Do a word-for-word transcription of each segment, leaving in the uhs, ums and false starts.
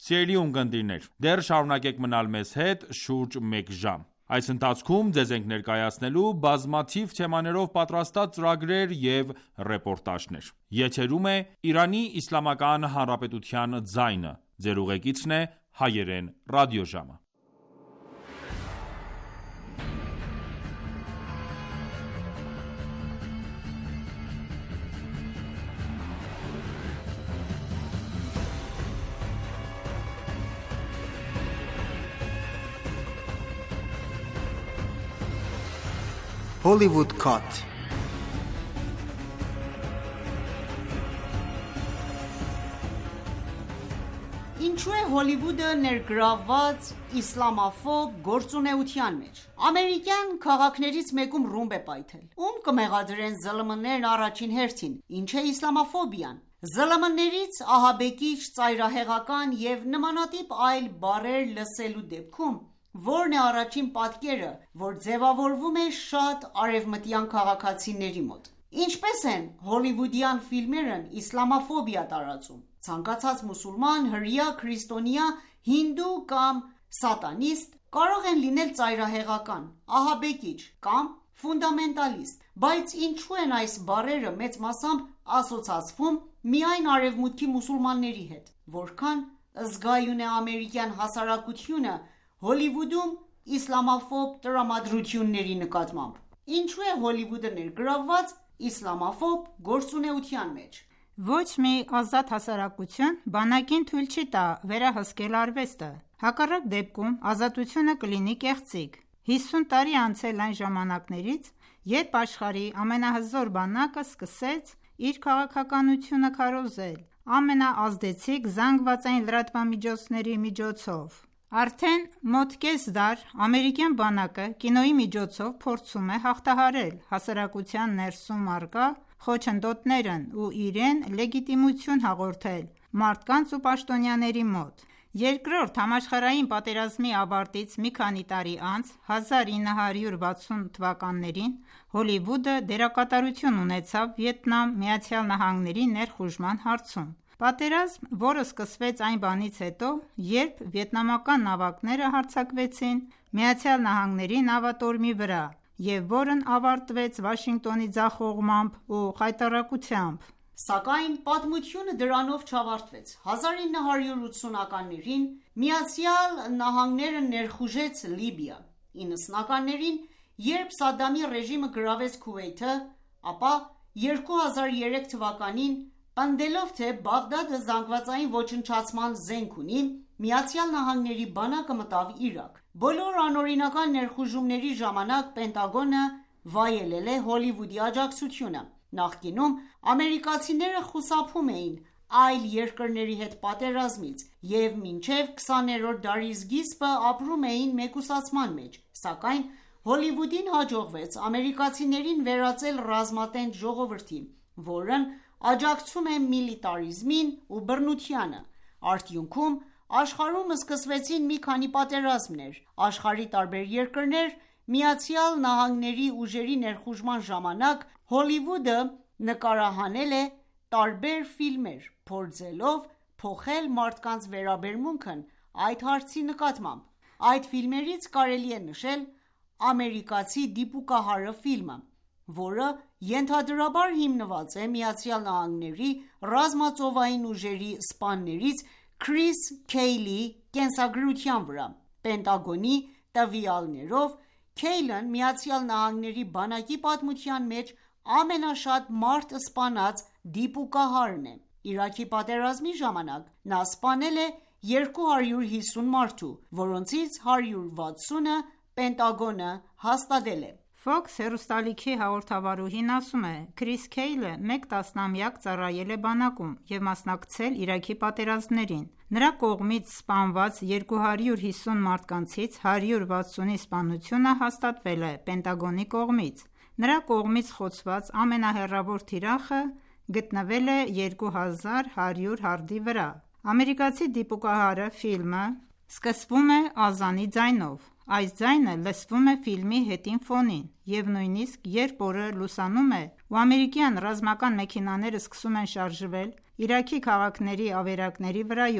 Սիրելի ունկնդիրներ, դեռ շարունակեք մնալ մեզ հետ շուրջ մեկ ժամ։ Այս ընթացքում ձեզ ենք ներկայացնելու բազմաթիվ թեմաներով պատրաստած ծրագրեր և ռեպորտաժներ։ Եթերում է Իրանի Իսլամական Հանրապետության ձայնը։ Ձեր ուղեկիցն է Հայերեն ռադիոժամը։ Hollywood Cut. Ինչու է Հոլիվուդը ներգրավված իսլամաֆոբ գործունեության մեջ։ Ամերիկյան քաղաքներից մեկում ռումբ է պայթել։ Ում կմեղադրեն ԶԼՄ-ներն առաջին հերթին։ Ինչ է իսլամաֆոբիան։ ԶԼՄ-ներից ահաբեկիչ, ծայրահեղական և նմանատիպ այլ բառեր լսելու դեպքում Որն է առաջին պատկերը, որ ձևավորվում է շատ արևմտյան քաղաքացիների մոտ։ Ինչպես են հոլիվուդյան ֆիլմերն իսլամաֆոբիա տարածում։ Ցանկացած մուսուլման, հրեա, քրիստոնյա, հինդու կամ սատանիստ կարող են լինել ծայրահեղական, ահաբեկիչ կամ ֆունդամենտալիստ, բայց ինչու են այս բառերը մեծ մասամբ ասոցացվում միայն արևմուտքի մուսուլմանների հետ։ Որքան զգայուն է ամերիկյան հասարակությունը Հոլիվուդում իսլամաֆոբ տրամադրությունների նկատմամբ։ Ինչու է Հոլիվուդը ներգրավված իսլամաֆոբ գործունեության մեջ։ Ոչ մի ազատ հասարակություն բանակին թույլ չի տա վերահսկել արվեստը։ Հակառակ դեպքում ազատությունը կլինի կեղծիք։ հիսուն տարի անցել այն ժամանակներից, երբ աշխարհի ամենահզոր բանակը սկսեց իր քաղաքականությունը քարոզել ամենաազդեցիկ զանգվածային լրատվամիջոցների միջոցով։ Արդեն մոտ կես դար ամերիկյան բանակը կինոյի միջոցով փորձում է հաղթահարել հասարակության ներսում առկա խոչընդոտներն ու իրեն լեգիտիմություն հաղորդել մարդկանց ու պաշտոնյաների մոտ։ Երկրորդ համաշխարհային պատերազմի ավարտից մի քանի տարի անց հազար ինը հարյուր վաթսուն թվականներին Հոլիվուդը դերակատարություն ունեցավ Վիետնամ Միացյալ Նահանգների ներխուժման հարցում։ Պատերազմ, որը սկսվեց այն բանից հետո, երբ վիետնամական նավակները հարձակվեցին Միացյալ Նահանգների նավատորմի վրա և որն ավարտվեց Վաշինգտոնի ձախողմամբ ու խայտառակությամբ։ Սակայն պատմությունը դրանով չավարտվեց։ հազար ինը հարյուր ութսունականներին Միացյալ Նահանգները ներխուժեց Լիբիա։ իննսունականներին, երբ Սադամի ռեժիմը գրավեց Քուվեյթը, ապա երկու հազար երեք թվականին պնդելով, թե Բաղդադը զանգվածային ոչնչացման զենք ունի, Միացյալ Նահանգների բանակը մտավ Իրաք։ Բոլոր անօրինական ներխուժումների ժամանակ Պենտագոնը վայելել է Հոլիվուդի աջակցությունը։ Նախկինում ամերիկացիները խուսափում էին այլ երկրների հետ պատերազմից և մինչև քսաներորդ դարի սկիզբը ապրում էին մեկուսացման մեջ, սակայն Հոլիվուդին հաջողվեց ամերիկացիներին վերածել ռազմատենչ ժողովրդի, որն աջակցում է միլիտարիզմին ու բռնությանը։ Արդյունքում աշխարհում սկսվեցին մի քանի պատերազմներ։ Աշխարհի տարբեր երկրներ Միացյալ Նահանգների ուժերի ներխուժման ժամանակ Հոլիվուդը նկարահանել է տարբեր ֆիլմեր, փորձելով փոխել մարդկանց վերաբերմունքն այդ հարցի նկատմամբ։ Այդ ֆիլմերից կարելի է նշել Ամերիկացի դիպուկահարը ֆիլմը, որը ենթադրաբար հիմնված է Միացյալ Նահանգների ռազմածովային ուժերի սպաներից Քրիս Քեյլի կենսագրության վրա։ Պենտագոնի տվյալներով Քեյլն Միացյալ Նահանգների բանակի պատմության մեջ ամենաշատ մարդ սպանած դիպուկահարն է։ Իրաքի պատերազմի ժամանակ նա սպանել է երկու հարյուր հիսուն մարդու, որոնցից հարյուր վաթսունը Պենտագոնը հաստատել է։ Fox հեռուստալիքի հաղորդավարուհին ասում է. Քրիս Քեյլը մեկ տասնամյակ ծառայել է բանակում և մասնակցել Իրաքի պատերազմներին։ Նրա կողմից սպանված երկու հարյուր հիսուն մարդկանցից հարյուր վաթսունի սպանությունը հաստատվել է Պենտագոնի կողմից։ Նրա կողմից խոցված ամենահեռավոր թիրախը գտնվել է երկու հազար հարյուր հարդի վրա։ Ամերիկացի դիպուկահարը ֆիլմը սկսվում է ազանի ձայնով։ Այս ձայնը լսվում է ֆիլմի հետին ֆոնին, և նույնիսկ երբ օրը լուսանում է ու ամերիկյան ռազմական մեքենաները սկսում են շարժվել Իրաքի քաղաքների ավերակների վրայով,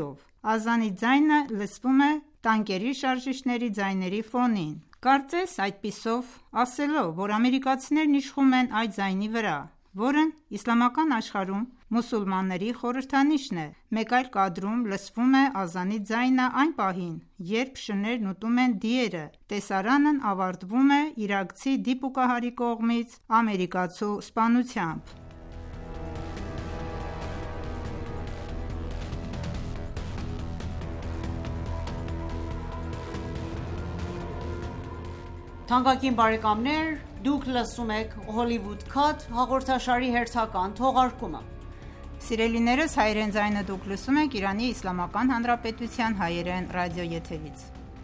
ազանի ձայնը լսվում է տանկերի շարժիչների ձայների ֆոնին։ Կարծես այդպիսով ասելով, որ ամերիկացիներն իշխում են այդ ձայնի վրա, որն իսլամական աշխարհում մուսուլմանների խորհրդանիշն է։ Մեկ այլ կադրում լսվում է ազանի ձայնը այն պահին, երբ շներն ուտում են դիերը։ Տեսարանն ավարտվում է իրաքցի դիպուկահարի կողմից ամերիկացու սպանությամբ։ Թանկագին բարեկամներ, դուք լսում եք Hollywood Cut հաղորդաշարի հերթական թողարկումը։ Սիրելիներս, հայերեն ձայնը դուք լսում եք Իրանի Իսլամական Հանրապետության հայերեն ռադիոեթերից։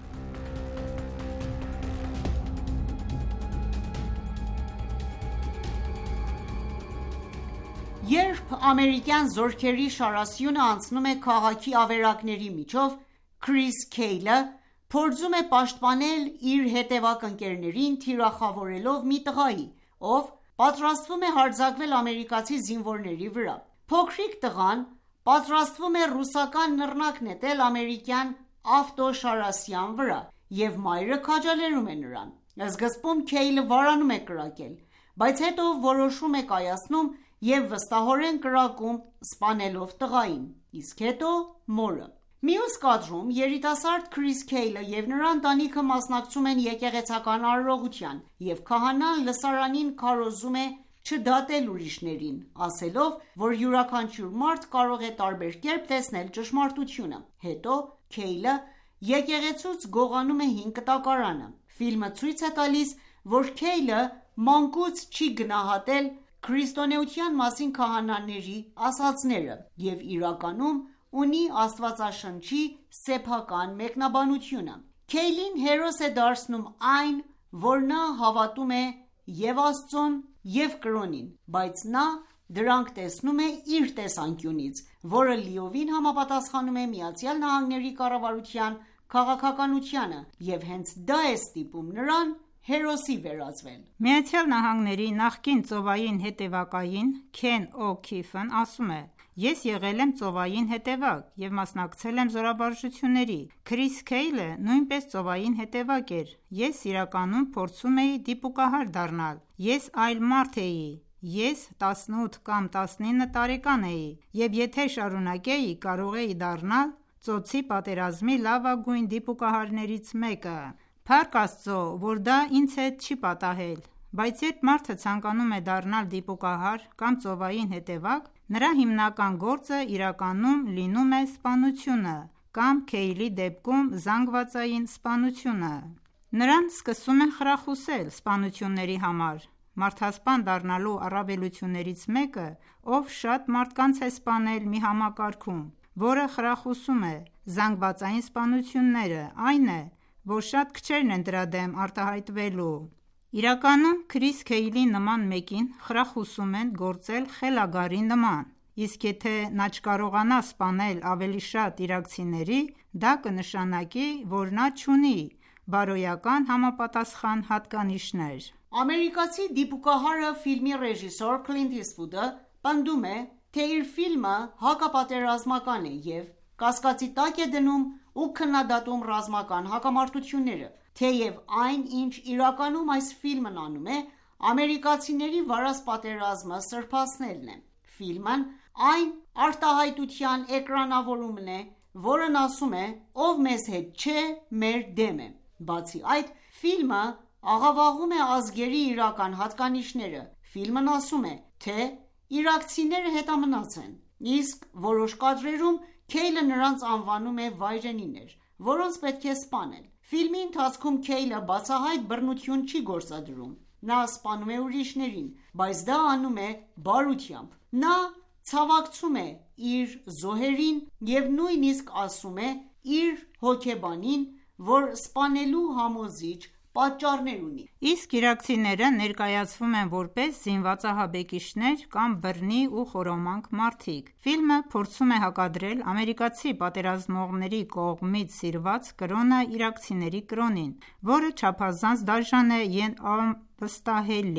Երբ ամերիկյան զորքերի շարասյունը անցնում է քաղաքի ավերակների միջով, Քրիս Քեյլը փորձում է պաշտպանել իր հետևակ ընկերներին թիրախավորելով մի տղայի, ով պատրաստվում է հարձակվել ամերիկացի զինվորների վրա։ Փոքրիկ տղան պատրաստվում է ռուսական նռնակ նետել ամերիկյան ավտոշարասյան վրա, և մայրը քաջալերում է նրան։ Սկզբում Քեյլը վարանում է կրակել, բայց հետո որոշում է կայացնում և վստահորեն կրակում, սպանելով տղային, իսկ հետո մորը։ Մյուս կադրում երիտասարդ Քրիս Քեյլը և նրա ընտանիքը մասնակցում են եկեղեցական արարողության, և քահանան լսարանին քարոզում է չդատել ուրիշներին, ասելով, որ յուրաքանչյուր մարդ կարող է տարբեր կերպ տեսնել ճշմարտությունը։ Հետո Քեյլը եկեղեցուց գողանում է հին կտակարանը։ Ֆիլմը ցույց է տալիս, որ Քեյլը մանկուց չի գնահատել քրիստոնեության մասին քահանաների ասածները և իրականում ունի Աստվածաշնչի սեփական մեկնաբանությունը։ Քեյլին հերոս է դարձնում այն, որ նա հավատում է և Աստծուն, և կրոնին, բայց նա դրանք տեսնում է իր տեսանկյունից, որը լիովին համապատասխանում է Միացյալ Նահանգների կառավարության քաղաքականությանը, և հենց դա է ստիպում նրան հերոսի վերածվել։ Միացյալ Նահանգների նախկին ծովային հետևակային Քեն Օ'Քիֆն ասում է. «Ես եղել եմ ծովային հետևակ և մասնակցել եմ զորավարժությունների։ Քրիս Քեյլը նույնպես ծովային հետևակ էր։ Ես իրականում փորձում էի դիպուկահար դառնալ։ Ես այլ մարդ էի։ Ես տասնութ կամ տասնինը տարեկան էի, և եթե շարունակեի, կարող էի դառնալ ծոցի պատերազմի լավագույն դիպուկահարներից մեկը։ Փառք Աստծո, որ դա ինձ հետ չի պատահել։ Բայց երբ մարդը ցանկանում է դառնալ դիպուկահար կամ ծովային հետևակ, նրա հիմնական գործը իրականում լինում է սպանությունը կամ Քեյլի դեպքում զանգվածային սպանությունը։ Նրան սկսում են խրախուսել սպանությունների համար։ Մարդասպան դառնալու առավելություններից մեկը, ով շատ մարդկանց է սպանել մի համակարգում, որը խրախուսում է զանգվածային սպանությունները, այն է, որ շատ քչերն են դրա դեմ արտահայտվելու։ Իրականում Քրիս Քեյլի նման մեկին խրախուսում են գործել խելագարի նման, իսկ եթե նա չկարողանա սպանել ավելի շատ իրաքցիների, դա կնշանակի, որ նա չունի բարոյական համապատասխան հատկանիշներ։ Ամերիկացի դիպուկահարը ֆիլմի ռեժիսոր Քլինտ Իսթվուդը պնդում է, թե իր ֆիլմը հակապատերազմական է և կասկածի տակ է դնում ու քննադատում ռազմական հակամարտությունները, թեև այն, ինչ իրականում այս ֆիլմն անում է, ամերիկացիների վարած պատերազմը սրբացնելն է։ Ֆիլմն այն արտահայտության էկրանավորումն է, որն ասում է, ով մեզ հետ չէ, մեր դեմ է։ Բացի այդ, ֆիլմը աղավաղում է ազգերի իրական հատկանիշները։ Ֆիլմն ասում է, թե իրաքցիները հետամնաց են, իսկ որոշ կադրերում Քեյլը նրանց անվանում է վայրենիներ, որոնց պետք է սպանել։ Ֆիլմի ընթացքում Քեյլը բացահայտ բռնություն չի գործադրում։ Նա սպանում է ուրիշներին, բայց դա անում է բարությամբ։ Նա ցավակցում է իր զոհերին և նույնիսկ ասում է իր հոգեբանին, որ սպանելու համոզիչ պատճառներ ունի։ Իսկ իրաքցիները ներկայացվում են որպես զինված ահաբեկիչներ կամ բռնի ու խորոմանկ մարդիկ։ Ֆիլմը փորձում է հակադրել ամերիկացի պատերազմողների կողմից սիրված կրոնը իրաքցիների կրոնին, որը չափազանց դաժան է և անվստահելի։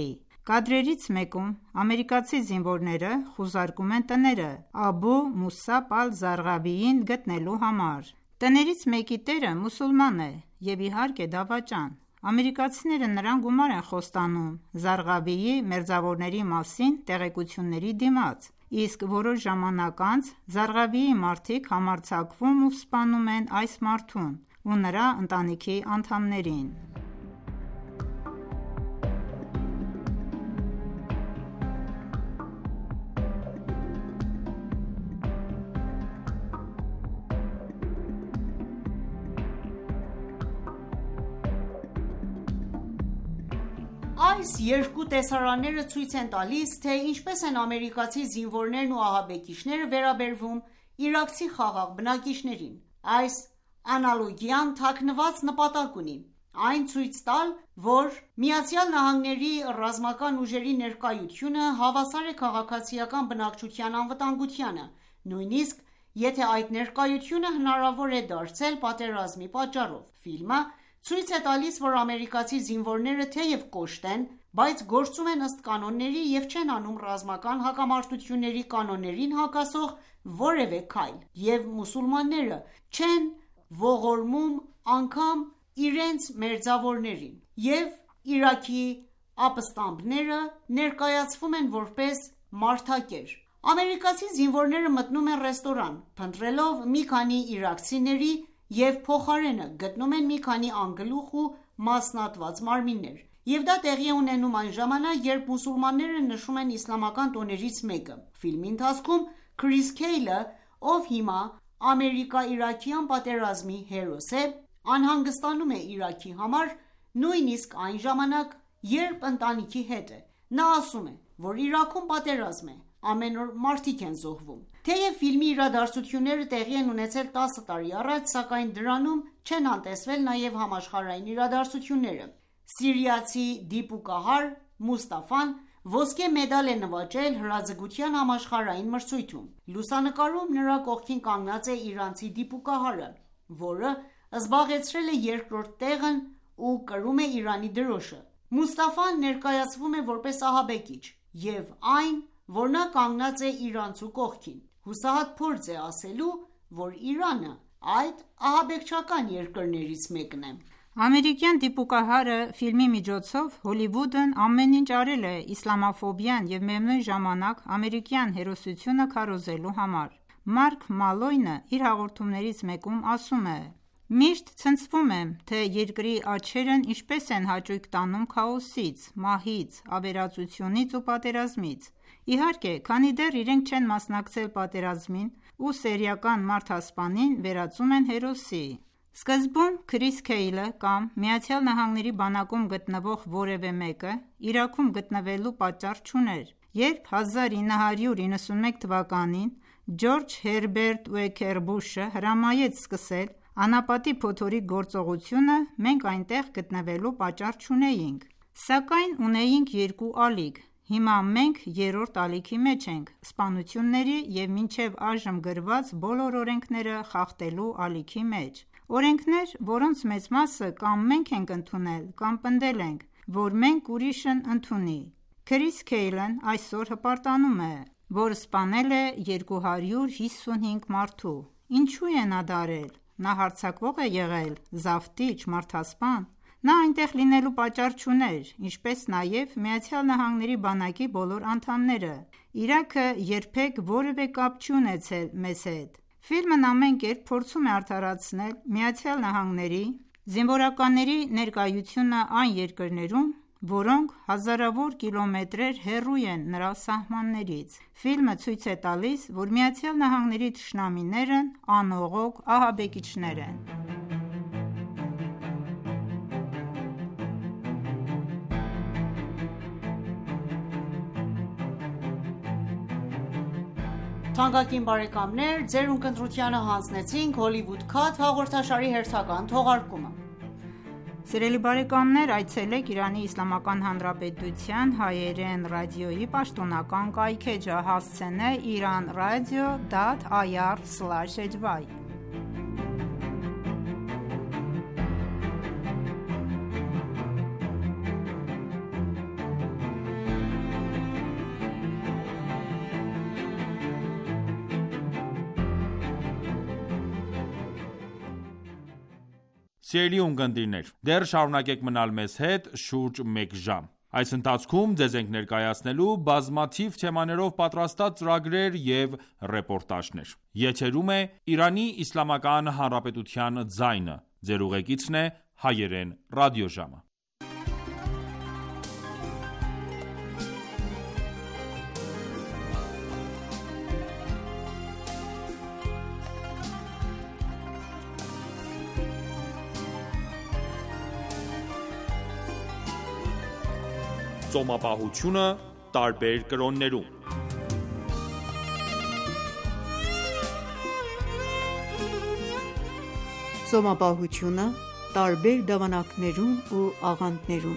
Կադրերից մեկում ամերիկացի զինվորները խուզարկում են տները Աբու Մուսաբ ալ-Զարղավիին գտնելու համար։ Տներից մեկի տերը մուսուլման է և իհարկե դավաճան։ Ամերիկացիները նրան գումար են խոստանում Զարղավիի մերձավորների մասին տեղեկությունների դիմաց, իսկ որոշ ժամանակ անց Զարղավիի մարդիկ համարձակվում ու սպանում են այս մարդուն ու նրա ընտանիքի անդամներին։ Այս երկու տեսարանները ցույց են տալիս, թե ինչպես են ամերիկացի զինվորներն ու ահաբեկիչները վերաբերվում իրաքցի խաղաղ բնակիչներին։ Այս անալոգիան թաքնված նպատակ ունի, այն ցույց տալ, որ ԱՄՆ-ի ռազմական ուժերի ներկայությունը հավասար է քաղաքացիական բնակչության անվտանգությանը, նույնիսկ եթե այդ ներկայությունը հնարավոր է դարձել պատերազմի պատճառով։ Ֆիլմը ցույց է տալիս, որ ամերիկացի զինվորները թեև կոշտ են, բայց գործում են ըստ կանոնների և չեն անում ռազմական հակամարտությունների կանոններին հակասող որևէ քայլ, և մուսուլմանները չեն ողորմում անգամ իրենց մերձավորներին, և Իրաքի ապստամբները ներկայացվում են որպես մարդակեր։ Ամերիկացի զինվորները մտնում են ռեստորան, փնտրելով մի քանի իրաքցիների և փոխարենը գտնում են մի քանի անգլուխ ու մասնատված մարմիններ, և դա տեղի է ունենում այն ժամանակ, երբ մուսուլմանները նշում են իսլամական տոներից մեկը։ Ֆիլմի ընթացքում Քրիս Քեյլը, ով հիմա ամերիկա-իրաքյան պատերազմի հերոս է, անհանգստանում է Իրաքի համար, նույնիսկ այն ժամանակ, երբ ընտանիքի հետ է։ Նա ասում է, որ Իրաքում պատերազմ է, ամեն օր մարդիկ են զոհվում։ Թեև ֆիլմի իրադարձությունները տեղի են ունեցել տասը տարի առաջ, սակայն դրանում չեն անտեսվել նաև համաշխարհային իրադարձությունները։ Սիրիացի դիպուկահար Մուստաֆան ոսկե մեդալ է նվաճել հրաձգության համաշխարհային մրցույթում։ Լուսանկարում նրա կողքին կանգնած է իրանցի դիպուկահարը, որը զբաղեցրել է երկրորդ տեղն ու կրում է Իրանի դրոշը։ Մուստաֆան ներկայացվում է որպես ահաբեկիչ, և այն, որ նա կանգնած է իրանցու կողքին, հուսահատ փորձ է ասելու, որ Իրանը այդ ահաբեկչական երկրներից մեկն է։ Ամերիկյան դիպուկահարը ֆիլմի միջոցով Հոլիվուդն ամեն ինչ արել է իսլամաֆոբիան և միևնույն ժամանակ ամերիկյան հերոսությունը քարոզելու համար։ Մարկ Մալոյնը իր հաղորդումներից մեկում ասում է. «Միշտ ցնցվում եմ, թե երկրի աչքերն ինչպես են հաճույք տանում քաոսից, մահից, ավերածությունից ու պատերազմից։ Իհարկե, քանի դեռ իրենք չեն մասնակցել պատերազմին ու սերիական մարդասպանին վերածում են հերոսի»։ Սկզբում Քրիս Քեյլը կամ ԱՄՆ-ի բանակում գտնվող որևէ մեկը Իրաքում գտնվելու պատճառ չուներ։ Երբ հազար ինը հարյուր իննսունմեկ թվականին Ջորջ Հերբերտ Ուեքեր Բուշը հրամայեց սկսել անապատի փոթորիկ գործողությունը, մենք այնտեղ գտնվելու պատճառ չունեինք։ Սակայն ունեինք երկու ալիք։ Հիմա մենք երրորդ ալիքի մեջ ենք՝ սպանությունների և մինչև այժմ գրված բոլոր օրենքները խախտելու ալիքի մեջ։ Օրենքներ, որոնց մեծ մասը կամ մենք ենք ընդունել, կամ պնդել ենք, որ մենք ուրիշն ընդունի։ Քրիս Քեյլն այսօր հպարտանում է, որ սպանել է երկու հարյուր հիսունհինգ մարդու։ Ինչու է նա դա արել։ Նա հարձակվող է եղել, զավթիչ, մարդասպան։ Նա այնտեղ լինելու պատճառ չուներ, ինչպես նաև ԱՄՆ բանակի բոլոր անդամները։ Իրաքը երբեք որևէ կապ չի ունեցել մեզ հետ։ Ֆիլմն ամեն կերպ փորձում է արդարացնել ԱՄՆ զինվորականների ներկայությունը այն երկրներում, որոնք հազարավոր կիլոմետրեր հեռու են նրա սահմաններից։ Ֆիլմը ցույց է տալիս, որ ԱՄՆ թշնամիներն անողոք ահաբեկիչներ են։ Թանկագին բարեկամներ, ձեր ունկնդրությանը հանձնեցինք Hollywood Cut հաղորդաշարի հերթական թողարկումը։ Սիրելի բարեկամներ, այցելեք Իրանի Իսլամական Հանրապետության հայերեն ռադիոյի պաշտոնական կայքէջը հասցենե իրանradio.ir slash h y Սիրելի ունկնդիրներ, դեռ շարունակեք մնալ մեզ հետ շուրջ մեկ ժամ։ Այս ընթացքում ձեզ ենք ներկայացնելու բազմաթիվ թեմաներով պատրաստած ծրագրեր և ռեպորտաժներ։ Եթերում է Իրանի Իսլամական Հանրապետության ձայնը։ Ձեր ուղեկիցն է Հայերեն ռադիոժամը։ Ծոմապահությունը տարբեր կրոններում։ Ծոմապահությունը տարբեր դավանանքներում ու աղանդներում։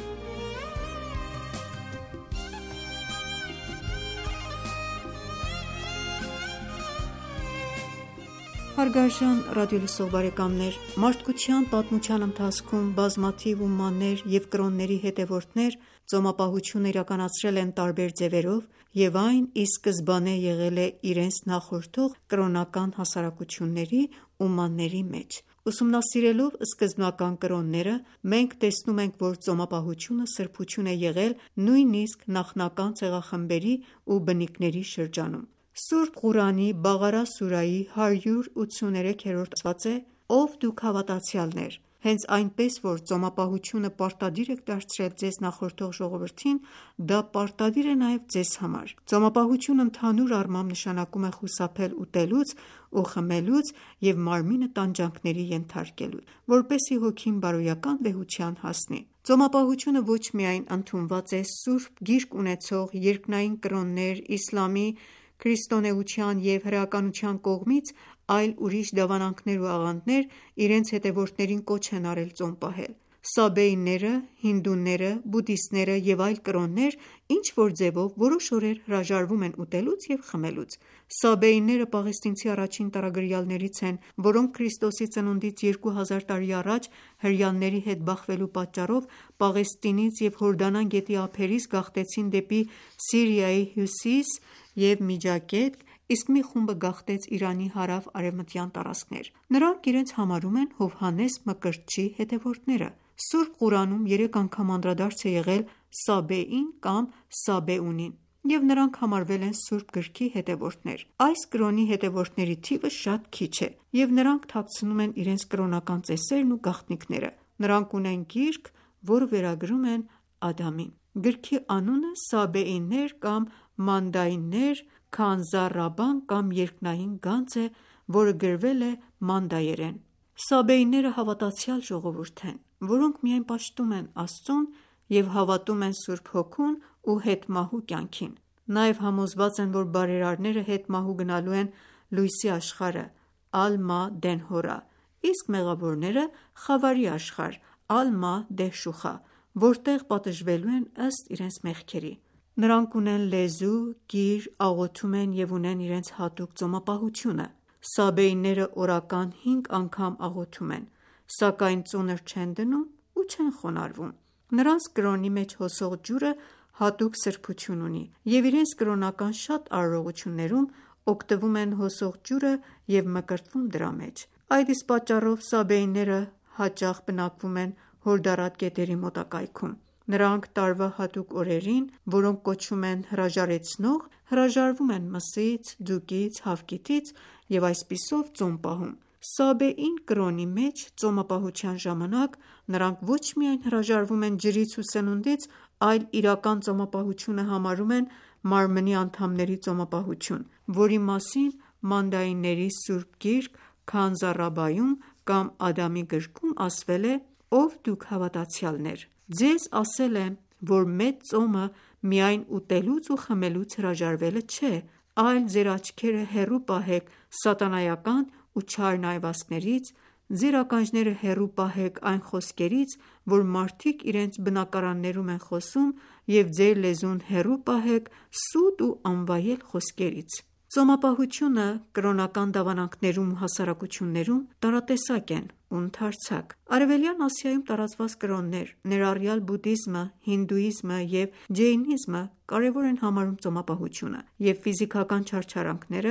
Հարգարժան ռադիոլսող բարեկամներ, մարդկության պատմության ընթացքում բազմաթիվ ումմաներ և կրոնների հետևորդներ ծոմապահությունը իրականացրել են տարբեր ձևերով, և այն ի սկզբանե եղել է իրենց նախորդող կրոնական հասարակությունների ումմաների մեջ։ Ուսումնասիրելով սկզբնական կրոնները, մենք տեսնում ենք, որ ծոմապահությունը սրբություն է եղել նույնիսկ նախնական ցեղախմբերի ու բնիկների շրջանում։ Սուրբ Ղուրանի Բաղարա սուրայի հարյուր ութսուներեքերորդ ասված է. «Ով դուք հավատացյալներ, հենց այնպես որ ծոմապահությունը պարտադիր եք դարձրել ձեզ նախորդող ժողովրդին, դա պարտադիր է նաև ձեզ համար»։ Ծոմապահությունը ընդհանուր առմամբ նշանակում է խուսափել ուտելուց ու խմելուց և մարմինը տանջանքների ենթարկելուց, որպեսզի հոգին բարոյական վեհության հասնի։ Ծոմապահությունը ոչ միայն ընդունված է սուրբ գիրք ունեցող երկնային կրոններ իսլամի, քրիստոնեության և հրեականության կողմից, այլ ուրիշ դավանանքներ ու աղանդներ իրենց հետևորդներին կոչ են արել ծոմ պահել։ Սաբեիները, հինդուները, բուդդիստները և այլ կրոններ ինչ-որ ձևով որոշ օրեր հրաժարվում են ուտելուց և խմելուց։ Սաբեիները պաղեստինցի առաջին տարագրյալներից են, որոնք Քրիստոսի ծնունդից երկու հազար տարի առաջ հրեաների հետ բախվելու պատճառով Պաղեստինից և Հորդանան գետի ափերից գաղթեցին դեպի Սիրիայի հյուսիս և Միջագետք, իսկ մի խումբը գաղթեց Իրանի հարավ-արևմտյան տարածքներ։ Նրանք իրենց համարում են Հովհաննես Մկրտչի հետևորդները։ Սուրբ Ղուրանում երեք անգամ անդրադարձ է եղել Սաբեին կամ Սաբեունին, և նրանք համարվել են Սուրբ գրքի հետևորդներ։ Այս կրոնի հետևորդների թիվը շատ քիչ է, և նրանք թաքցնում են իրենց կրոնական ծեսերն ու գաղտնիքները։ Նրանք ունեն գիրք, որը վերագրում են Ադամին։ Գրքի անունը Սաբեիներ կամ Մանդայիններ Քանզա Ռաբբան կամ երկնային գանձ է, որը գրվել է մանդայերեն։ Սաբեիները հավատացյալ ժողովուրդ են, որոնք միայն պաշտում են Աստծուն և հավատում են Սուրբ Հոգուն ու հետմահու կյանքին։ Նաև համոզված են, որ բարերարները հետմահու գնալու են լույսի աշխարհը (Ալ-Մա Դենհորա), իսկ մեղավորները՝ խավարի աշխարհ (Ալ-Մա Դեհշուխա), որտեղ պատժվելու են ըստ իրենց մեղքերի։ Նրանք ունեն լեզու, գիր, աղոթում են և ունեն իրենց հատուկ ծոմապահությունը։ Սաբեիները օրական հինգ անգամ աղոթում են, սակայն ծունր չեն դնում ու չեն խոնարհվում։ Նրանց կրոնի մեջ հոսող ջուրը հատուկ սրբություն ունի, և իրենց կրոնական շատ արարողություններում օգտվում են հոսող ջուրը և մկրտվում դրա մեջ։ Այդ իսկ պատճառով սաբեիները հաճախ բնակվում են հորդառատ գետերի մոտակայքում։ Նրանք տարվա հատուկ օրերին, որոնք կոչվում են հրաժարեցնող, հրաժարվում են մսից, ձուկից, հավկիթից և այսպիսով ծոմ պահում։ Սաբեին կրոնի մեջ ծոմապահության ժամանակ նրանք ոչ միայն հրաժարվում են ջրից ու սնունդից, այլ իրական ծոմապահությունը համարում են մարմնի անդամների ծոմապահություն, որի մասին մանդայինների սուրբ գիրք Քանզա Ռաբբայում կամ Ադամի գրքում ասվել է. «Ով դուք հավատացյալներ, ձեզ ասել եմ, որ մեծ ծոմը միայն ուտելուց ու խմելուց հրաժարվելը չէ, այլ ձեր աչքերը հեռու պահեք սատանայական ու չար այվածքներից, ձեր ականջները հեռու պահեք այն խոսքերից, որ մարդիկ իրենց բնակարաններում են խոսում, և ձեր լեզուն հեռու պահեք սուտ ու անվայել խոսքերից»։ Ծոմապահությունը կրոնական դավանանքներում ու հասարակություններում տարատեսակ են ու ընդարձակ։ Արևելյան Ասիայում տարածված կրոններ, ներառյալ բուդդիզմը, հինդուիզմը և ջեյնիզմը կարևոր են համարում ծոմապահությունը, և ֆիզիկական չարչարանքները,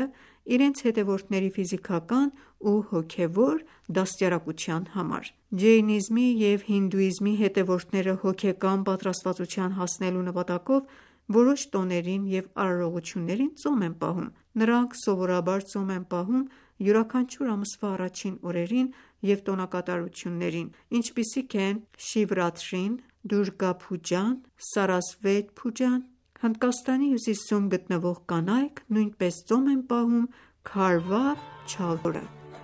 իրենց հետևորդների ֆիզիկական ու հոգևոր դաստիարակության համար: Ջայնիզմի և հինդուիզմի հետևորդները հոգեկան պատրաստվածության հասնելու նպատակով որոշ տոներին և արարողություններին ծոմ են պահում: Նրանք սովորաբար ծոմ են պահում յուրաքանչյուր ամսվա առաջին օրերին և տոնակատարություններին, ինչպիսիք են Շիվրաթրին, Դուրգա փուջան, Սարասվեթ փուջան: Հնդկաստանի հյուսիսում գտնվող կանայք նույնպես ծոմ են պահում Քարվա Չաթ օրը: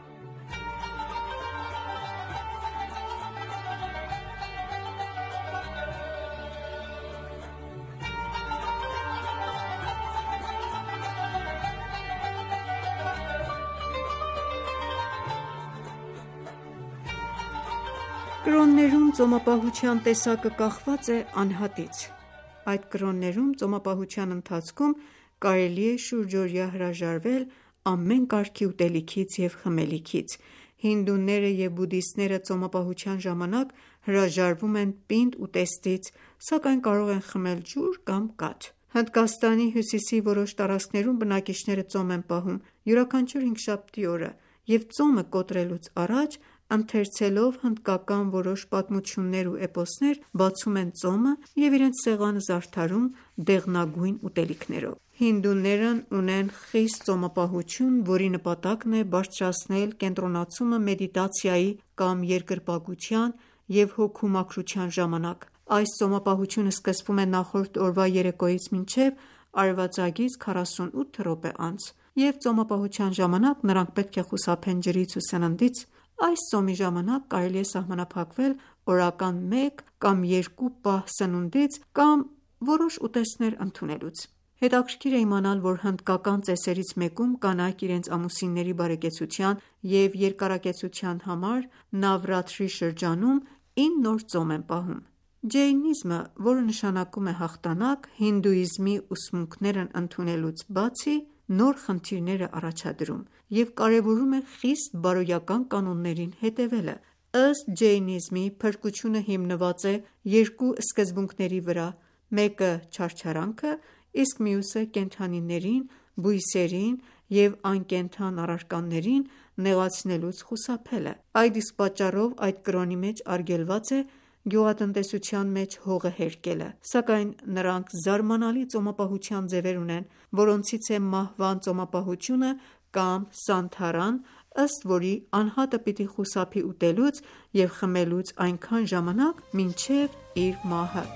Կրոններում ծոմապահության տեսակը կախված է անհատից: Այդ կրոններում ծոմապահության ընթացքում կարելի է շուրջօրյա հրաժարվել ամեն կարգի ուտելիքից և խմելիքից: Հինդուները և բուդդիստները ծոմապահության ժամանակ հրաժարվում են պինդ ուտեստից, սակայն կարող են խմել ջուր կամ կաթ: Հնդկաստանի հյուսիսի որոշ տարածքներում բնակիչները ծոմ են պահում յուրաքանչյուր հինգշաբթի օրը և ծոմը կոտրելուց առաջ ընթերցելով հնդկական որոշ պատմություններ ու էպոսներ բացում են ծոմը և իրենց սեղանը զարդարում դեղնագույն ուտելիքներով: Հինդուներն ունեն խիստ ծոմապահություն, որի նպատակն է բարձրացնել կենտրոնացումը մեդիտացիայի կամ երկրպագության և հոգու մաքրության ժամանակ: Այս ծոմապահությունը սկսվում է նախորդ օրվա երեկոյից մինչև արևածագից քառասունութ րոպե անց և ծոմապահության ժամանակ նրանք պետք է խուսափեն ջրից ու սննդից: Այս ծոմի ժամանակ կարելի է սահմանափակվել օրական մեկ կամ երկու պահ սնունդից կամ որոշ ուտեստներ ընդունելուց: Հետաքրքիր է իմանալ, որ հնդկական ծեսերից մեկում կանայք իրենց ամուսինների բարեկեցության և երկարակեցության համար Նավրաթրի շրջանում ինն օր ծոմ են պահում: Ջայնիզմը, որը նշանակում է հաղթանակ, հինդուիզմի ուսմունքներն ընդունելուց բացի նոր խնդիրներ է առաջադրում և կարևորում է խիստ բարոյական կանոններին հետևելը: Ըստ ջայնիզմի փրկությունը հիմնված է երկու սկզբունքների վրա, մեկը չարչարանքը, իսկ մյուսը կենդանիներին, բույսերին և անկենդան առարկաներին նեղացնելուց խուսափելը: Այդ իսկ պատճառով այդ կրոնի մեջ արգելված է գյուղատնտեսության մեջ հողը հերկելը: Սակայն նրանք զարմանալի ծոմապահության ձևեր ունեն, որոնցից է մահվան ծոմապահությունը կամ Սանթարան, ըստ որի անհատը պիտի խուսափի ուտելուց և խմելուց այնքան ժամանակ մինչև իր մահը: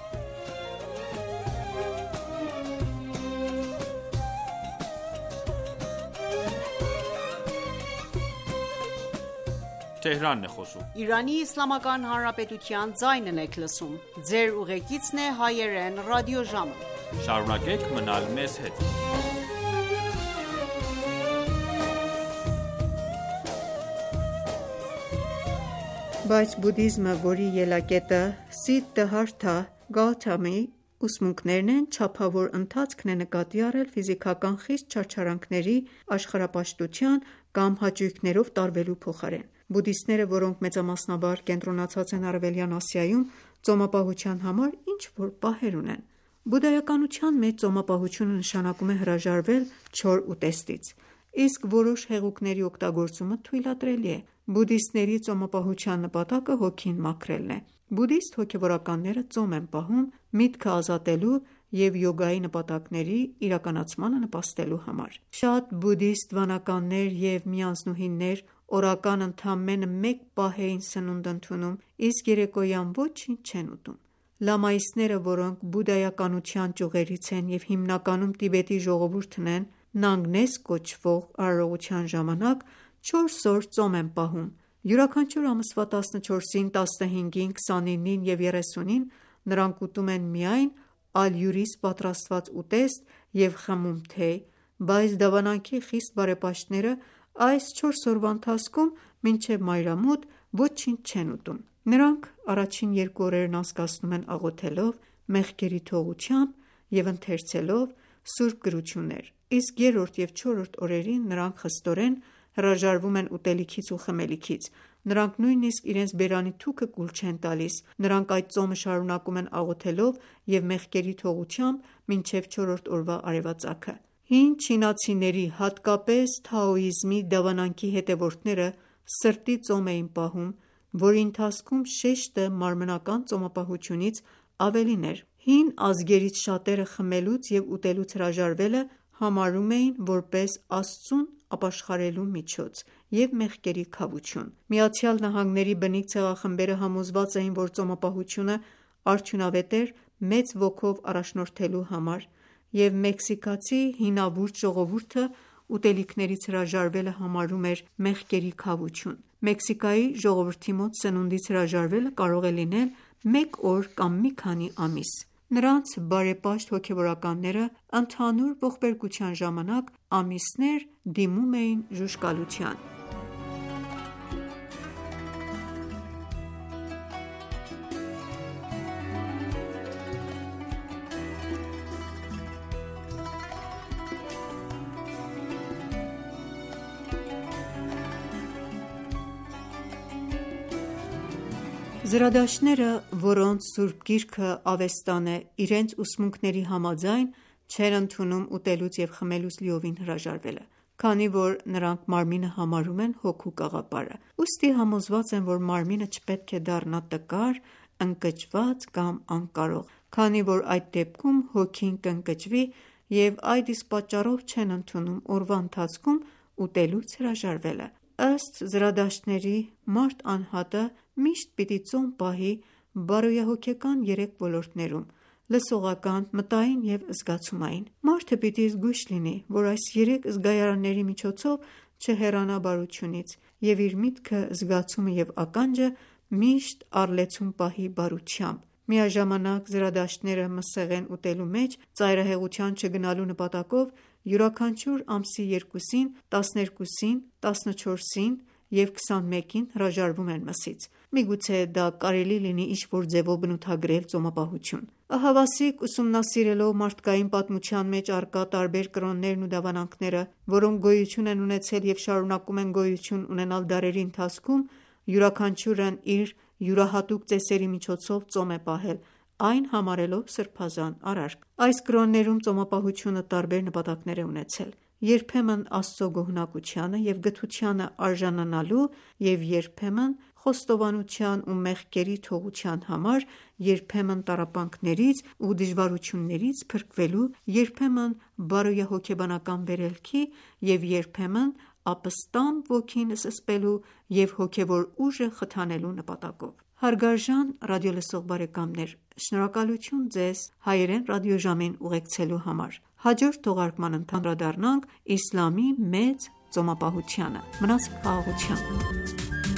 Բայց բուդդիզմը, որի ելակետը Սիդդհարթա Գաութամի ուսմունքներն են, չափավոր ընթացքն է նկատի առել ֆիզիկական խիստ չարչարանքների, աշխարհապաշտության կամ հաճույքներով տարվելու փոխարեն: Բուդդիստները, որոնք մեծամասնաբար կենտրոնացած են Արևելյան Ասիայում, ծոմապահության համար ինչ-որ պահեր ունեն: Բուդդայականության մեջ ծոմապահությունը նշանակում է հրաժարվել չոր ուտեստից, իսկ որոշ հեղուկների օգտագործումը թույլատրելի է: Բուդդիստների ծոմապահության նպատակը հոգին մաքրելն է: Բուդդիստ հոգևորականները ծոմ են պահում միտքը ազատելու և յոգայի նպատակների իրականացմանը նպաստելու համար: Շատ բուդդիստ վանականներ և միանձնուհիներ օրական ընդամենը մեկ պահ էին սնունդ ընդունում, իսկ երեկոյան ոչինչ չեն ուտում: Լամաիստները, որոնք բուդդայականության ճյուղերից են և հիմնականում Տիբետի ժողովուրդն են, նանգնես կոչվող արարողության ժամանակ չորս օր ծոմ են պահում: Յուրաքանչյուր ամսվա տասնչորսին, տասնհինգին, քսանինին և երեսունին նրանք ուտում են միայն ալյուրից պատրաստված ուտեստ և խմում թեյ, բայց դավանանքի խիստ բարեպաշտները այս չորս օրվա ընթացքում մինչև մայրամուտ ոչինչ չեն ուտում: Նրանք առաջին երկու օրերն անցկացնում են աղոթելով, մեղքերի թողությամբ և ընթերցելով սուրբ գրություններ, իսկ երրորդ և չորրորդ օրերին նրանք խստորեն հրաժարվում են ուտելիքից ու խմելիքից: Նրանք նույնիսկ իրենց բերանի թուքը կուլ չեն տալիս: Նրանք այդ ծոմը շարունակում են աղոթելով և մեղքերի թողությամբ մինչև չորրորդ օրվա արևածագը: Հին չինացիների, հատկապես թաոիզմի դավանանքի հետևորդները սրտի ծոմ էին պահում, որի ընթացքում շեշտը մարմնական ծոմապահությունից ավելին էր։ Հին ազգերից շատերը խմելուց և ուտելուց հրաժարվելը համարում էին որպես Աստծուն ապաշխարելու միջոց և մեղքերի քավություն։ ԱՄՆ-ի բնիկ ցեղախմբերը համոզված էին, որ ծոմապահությունը արդյունավետ էր մեծ ոգով առաջնորդելու համար, և մեքսիկացի հինավուրց ժողովուրդը ուտելիքներից հրաժարվելը համարում էր մեղքերի քավություն։ Մեքսիկայի ժողովրդի մոտ սնունդից հրաժարվելը կարող է լինել մեկ օր կամ մի քանի ամիս։ Նրանց բարեպաշտ հոգևորականները ընդհանուր ողբերգության ժամանակ ամիսներ դիմում էին ժուժկալության։ Զրադաշտները, որոնց Սուրբ Գիրքը ավեստան է, իրենց ուսմունքների համաձայն չեն ընդունում ուտելուց և խմելուց լիովին հրաժարվելը, քանի որ նրանք մարմինը համարում են հոգու կաղապարը։ Ուստի համոզված են, որ մարմինը չպետք է դառնա տկար, ընկճված կամ անկարող, քանի որ այդ դեպքում հոգին կընկճվի, և այդ իսկ պատճառով չեն ընդունում օրվա ընթացքում ուտելուց հրաժարվելը։ Ըստ զրադաշտների, մարդ անհատը միշտ պիտի ծոմ պահի բարոյահոգեկան երեք ոլորտներում՝ լսողական, մտային և զգացումային։ Մարդը պիտի զգույշ լինի, որ այս երեք զգայարանների միջոցով չհեռանա բարությունից և իր միտքը, զգացումը և ականջը միշտ առլեցուն պահի բարությամբ։ Միաժամանակ զրադաշտները մսեղեն ուտելու մեջ ծայրահեղության չգնալու նպատակով յուրաքանչյուր ամսի երկուսին, տասներկուսին, տասնչորսին և քսանմեկին հրաժարվում են մսից։ Միգուցե դա կարելի լինի ինչ-որ ձևով բնութագրել ծոմապահություն։ Ահավասիկ ուսումնասիրելով մարդկային պատմության մեջ առկա տարբեր կրոններն ու դավանանքները, որոնք գոյություն են ունեցել և շարունակում են գոյություն ունենալ դարերի ընթացքում, յուրաքանչյուրն իր յուրահատուկ ծեսերի միջոցով ծոմ է պահել, այն համարելով սրբազան արարք։ Այս կրոններում ծոմապահությունը տարբեր նպատակներ է ունեցել՝ երբեմն Աստծո գոհունակությանը և գթությանը արժանանալու և երբեմն խոստովանության ու մեղքերի թողության համար, երբեմն տառապանքներից ու դժվարություններից փրկվելու, երբեմն բարոյահոգեբանական վերելքի և երբեմն ապստամբ ոգին զսպելու և հոգևոր ուժը խթանելու նպատակով։ Հարգարժան ռադիոլսող բարեկամներ, շնորհակալություն ձեզ հայերեն ռադիոժամին ուղեկցելու համար։ Հաջորդ թողարկման ընթացքում անդրադառնանք իսլամի մեծ ծոմապահությանը։ Մնացեք խաղաղությամբ։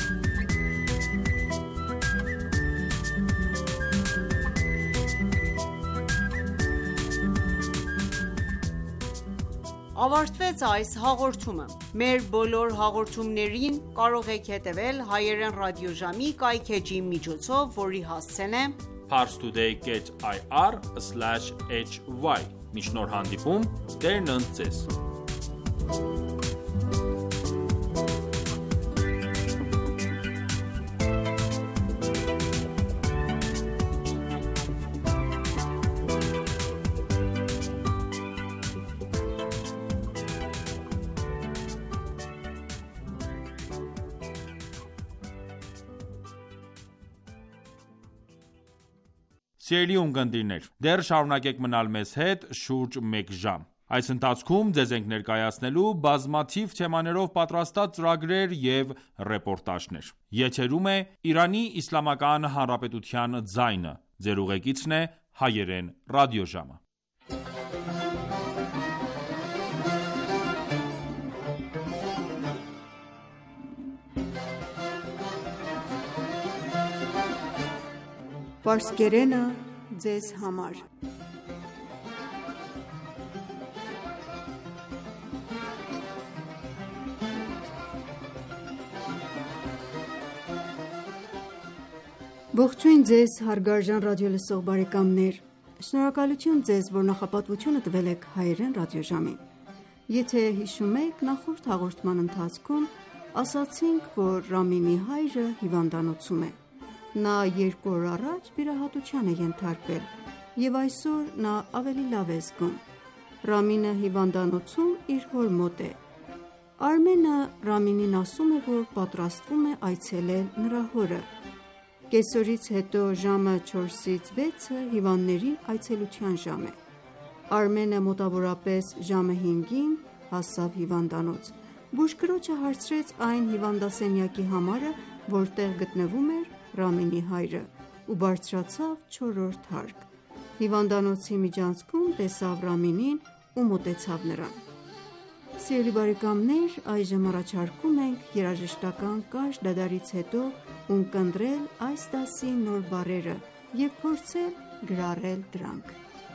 Ավարտվեց այս հաղորդումը։ Մեր բոլոր հաղորդումներին կարող եք հետևել հայերեն ռադիոժամի կայքէջի միջոցով, որի հասցեն է parstoday dot i r slash h y։ Մինչ նոր հանդիպում, Տերն ընդ ձեզ։ Սիրելի ունկնդիրներ, դեռ շարունակեք մնալ մեզ հետ շուրջ մեկ ժամ։ Այս ընթացքում ձեզ ենք ներկայացնելու բազմաթիվ թեմաներով պատրաստած ծրագրեր և ռեպորտաժներ։ Եթերում է Իրանի Իսլամական Հանրապետության ձայնը։ Ձեր ուղեկիցն է հայերեն ռադիոժամը։ Պարսկերենը ձեզ համար։ Ողջույն ձեզ հարգարժան ռադիոլսող բարեկամներ։ Շնորհակալություն ձեզ, որ նախապատվությունը տվել եք հայերեն ռադիոժամին։ Եթե հիշում եք, նախորդ հաղորդման ընթացքում ասացինք, որ Ռամինի հայրը հիվանդանոցում է։ Նա երկու օր առաջ վիրահատության է ենթարկվել և այսօր նա ավելի լավ է զգում։ Ռամինը հիվանդանոցում իր հոր մոտ է։ Արմենը Ռամինին ասում է, որ պատրաստվում է այցելել նրա հորը։ Կեսօրից հետո ժամը չորսից վեցը հիվանդների այցելության ժամ է։ Արմենը մոտավորապես ժամը հինգին հասավ հիվանդանոց։ Բուժքրոջը հարցրեց այն հիվանդասենյակի համարը, որտեղ գտնվում էր Ռամինի հայրը, ու բարձրացավ չորրորդ հարկ։ Հիվանդանոցի միջանցքում տեսավ Ռամինին ու մոտեցավ նրան։ Սիրելի բարեկամներ, այժմ առաջարկում ենք երաժշտական կարճ դադարից հետո ունկնդրել այս դասի նոր բառերը և փորձել գրառել դրանք։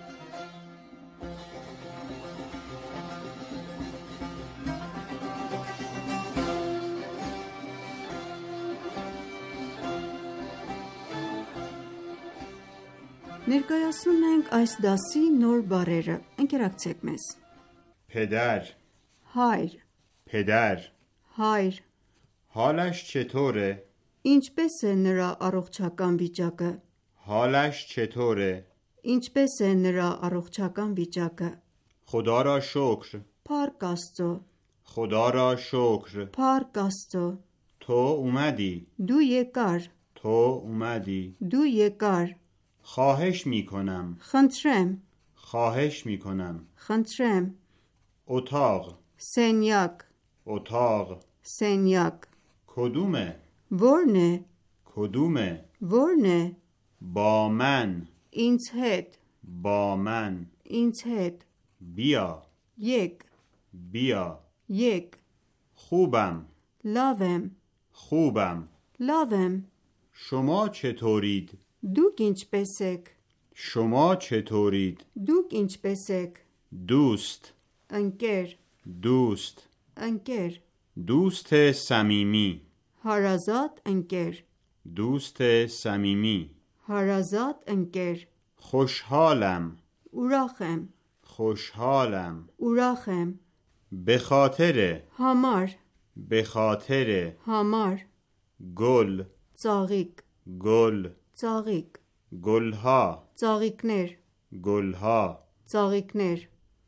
Ներկայացնում ենք այս դասի նոր բառերը։ Ընկերակցեք մեզ։ پدر Հայր, پدر հայր, حالش چطوره؟ ինչպես է նրա առողջական վիճակը։ حالش چطوره؟ Ինչպես է նրա առողջական վիճակը։ خدا را شکر Փառք Աստծո, خدا را شکر Փառք Աստծո, تو اومدی դու եկար, تو اومدی դու եկար, خواهش میکنم խնդրեմ, خواهش میکنم խնդրեմ, اتاق սենյակ, اتاق սենյակ, کدومه؟ ո՞րն է, کدومه؟ ո՞րն է, با من ինձ հետ, با من ինձ հետ, بیا եկ, بیا եկ, خوبم լավ եմ, خوبم լավ եմ, شما چطورید؟ դուք ինչպես եք, شما چطورید؟ դուք ինչպես եք, دوست ընկեր, دوست ընկեր, دوست صمیمی հարազատ ընկեր, دوست صمیمی հարազատ ընկեր, خوشحالم ուրախ եմ, خوشحالم ուրախ եմ, به خاطر համար, به خاطر համար, گل ծաղիկ, گل ծաղիկ, گلها ծաղիկներ, گلها ծաղիկներ,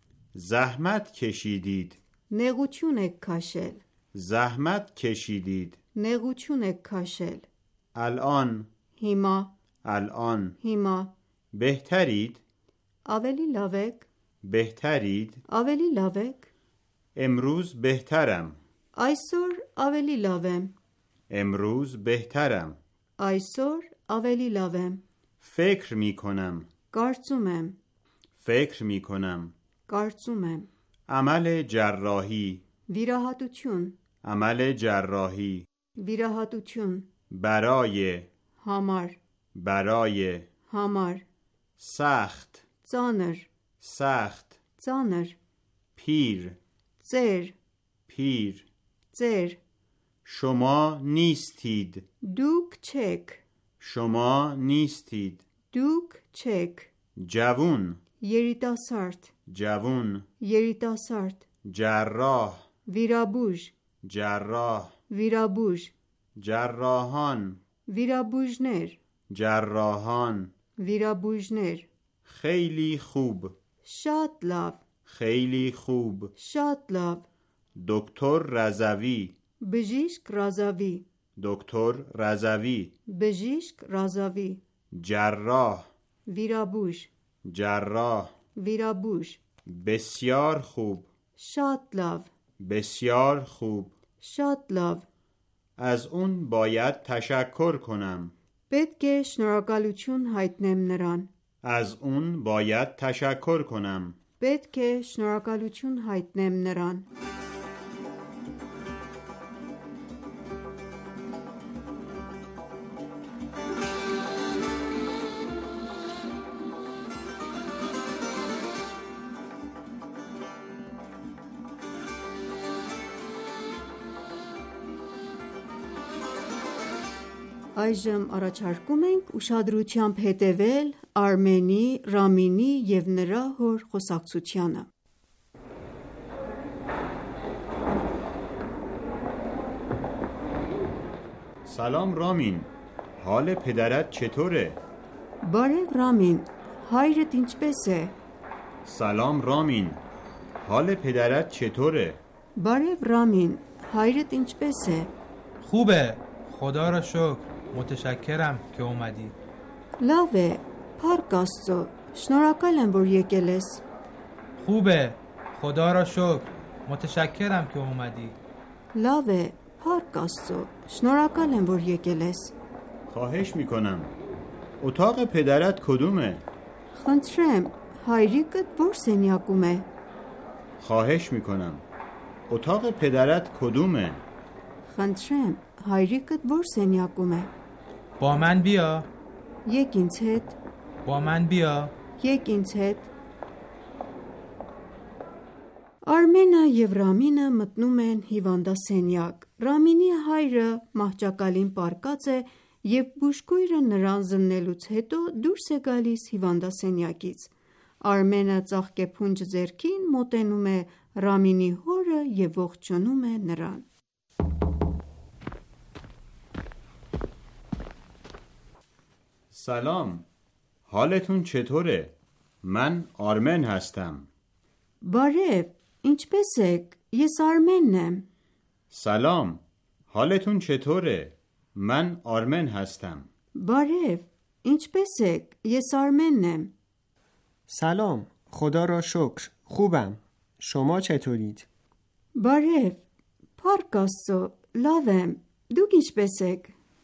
زحمت کشیدید նեղություն եք քաշել, زحمت کشیدید նեղություն եք քաշել, الان հիմա, الان հիմա, بهترید ավելի լավ եք, بهترید ավելի լավ եք, امروز بهترم այսօր ավելի լավ եմ, امروز بهترم այսօր ավելի լավ եմ, فکر می کنم կարծում եմ, فکر می کنم կարծում եմ, عمل جراحی վիրահատություն, عمل جراحی վիրահատություն, برای համար, برای համար, سخت ծանր, سخت ծանր, پیر ծեր, پیر ծեր, شما نیستید դուք չեք, شما نیستید դուք չեք, جوون երիտասարդ, جوون երիտասարդ, جراح վիրաբույժ, جراح վիրաբույժ, جراحان վիրաբույժներ, جراحان վիրաբույժներ, خیلی خوب շատ լավ, خیلی خوب շատ լավ, دکتر رضوی բժիշկ Ռազավի, دکتر رضوی բժիշկ Ռազավի, جراح վիրաբույժ, جراح վիրաբույժ, بسیار خوب շատ լավ, بسیار خوب շատ լավ, از اون باید تشکر کنم պետք է շնորհակալություն հայտնեմ նրան, از اون باید تشکر کنم պետք է շնորհակալություն հայտնեմ նրան, Այժմ առաջարկում ենք ուշադրությամբ հետևել Արմենի, Ռամինի և նրա հոր խոսակցությանը։ سلام رامین حال پدرت چطوره؟ Բարև Ռամին, հայրդ ինչպես է։ سلام رامین حال پدرت چطوره؟ Բարև Ռամին, հայրդ ինչպես է? خوبه، خدا را شکر. متشکرم که اومدی. Լավ է, Փառք Աստծո, շնորհակալ եմ, որ եկել ես. خوبه، خدا را شکر. متشکرم که اومدی. Լավ է, Փառք Աստծո, շնորհակալ եմ, որ եկել ես. خواهش میکنم. اتاق پدرت کدومه؟ Խնդրեմ, հայրիկդ որ սենյակում է? خواهش میکنم. اتاق پدرت کدومه؟ Խնդրեմ, հայրիկդ որ սենյակում է? با من بیا. Եկ ինձ հետ, با من بیا. եկ ինձ հետ. Արմենը և Ռամինը մտնում են հիվանդասենյակ։ Ռամինի հայրը մահճակալին պառկած է և բուժքույրը նրան զննելուց հետո դուրս է գալիս հիվանդասենյակից։ Արմենը ծաղկեփունջ ձեռքին մոտենում է Ռամինի հորը և ողջունում է նրան։ سلام. حالتون چطوره؟ من آرمن هستم. Բարև, ինչպես եք? Ես Արմենն եմ։ سلام. حالتون چطوره؟ من آرمن هستم. Բարև, ինչպես եք? Ես Արմենն եմ։ سلام، خدا را شکر. خوبم. شما چطورید؟ Բարև, Փառք Աստծո, լավ եմ։ Դուք ինչպես եք?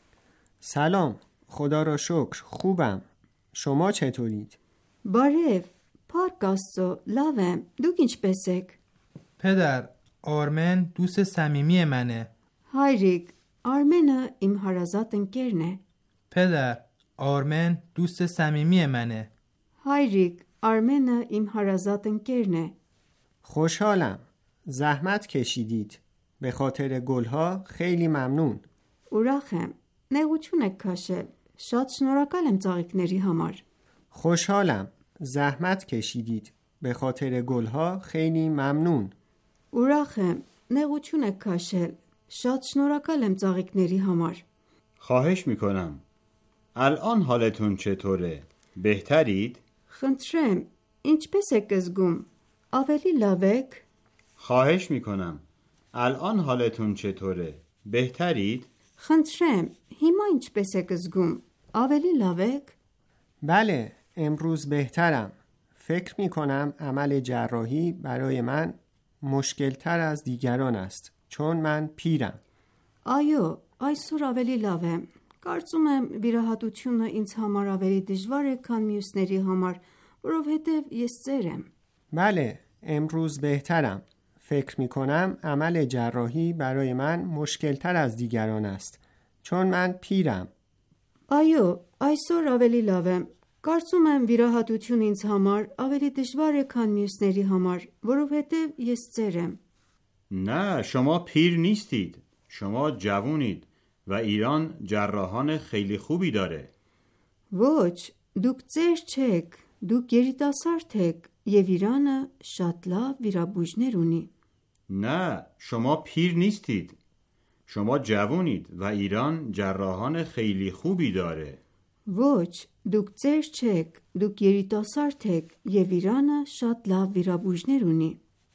سلام، خدا را شکر. خوبم. شما چطورید؟ Բարև, Փառք Աստծո, լավ եմ։ Դուք ինչպես եք? پدر، آرمن دوست صمیمی منه. Հայրիկ, Արմենը իմ հարազատ ընկերն է։ پدر، آرمن دوست صمیمی منه. Հայրիկ, Արմենը իմ հարազատ ընկերն է։ خوشحالم. زحمت کشیدید. به خاطر گلها خیلی ممنون. Ուրախ եմ։ Նեղություն եք քաշել։ Շատ շնորհակալ եմ ծաղիկների համար։ خوشحالم. زحمت کشیدید. به خاطر گلها خیلی ممنون. Ուրախ եմ։ Նեղություն եք քաշել։ Շատ շնորհակալ եմ ծաղիկների համար։ خواهش میکنم. الان حالتون چطوره؟ بهترید؟ Խնդրեմ, ինչպես եք զգում? Ավելի լավ եք? خواهش میکنم. الان حالتون چطوره؟ بهترید؟ Խնդրեմ, հիմա ինչպես եք զգում? Ավելի լավ եք? بله، امروز بهترم. فکر می کنم عمل جراحی برای من مشکل تر از دیگران است. چون من پیرم. Այո, այսօր ավելի լավ եմ։ Կարծում եմ վիրահատությունը ինձ համար ավելի դժվար է, քան մյուսների համար, որովհետև ես ծեր եմ։ بله، امروز بهترم. فکر می کنم عمل جراحی برای من مشکل تر از دیگران است. چون من پیرم. Այո, այսօր ավելի լավ եմ։ Կարծում եմ վիրահատությունը ինձ համար ավելի դժվար է, քան մյուսների համար, որովհետև ես ծեր եմ։ نه، شما پیر نیستید. شما جوونید و ایران جراحان خیلی خوبی داره. Ոչ, դուք ծեր չեք, դուք երիտասարդ եք, եւ Իրանը շատ լավ վիրաբույժներ ունի։ نه، شما پیر نیستید. شما جوونید و ایران جراحان خیلی خوبی داره. Ոչ, դուք ծեր չեք, դուք երիտասարդ եք, եւ Իրանը շատ լավ վիրաբույժներ ունի։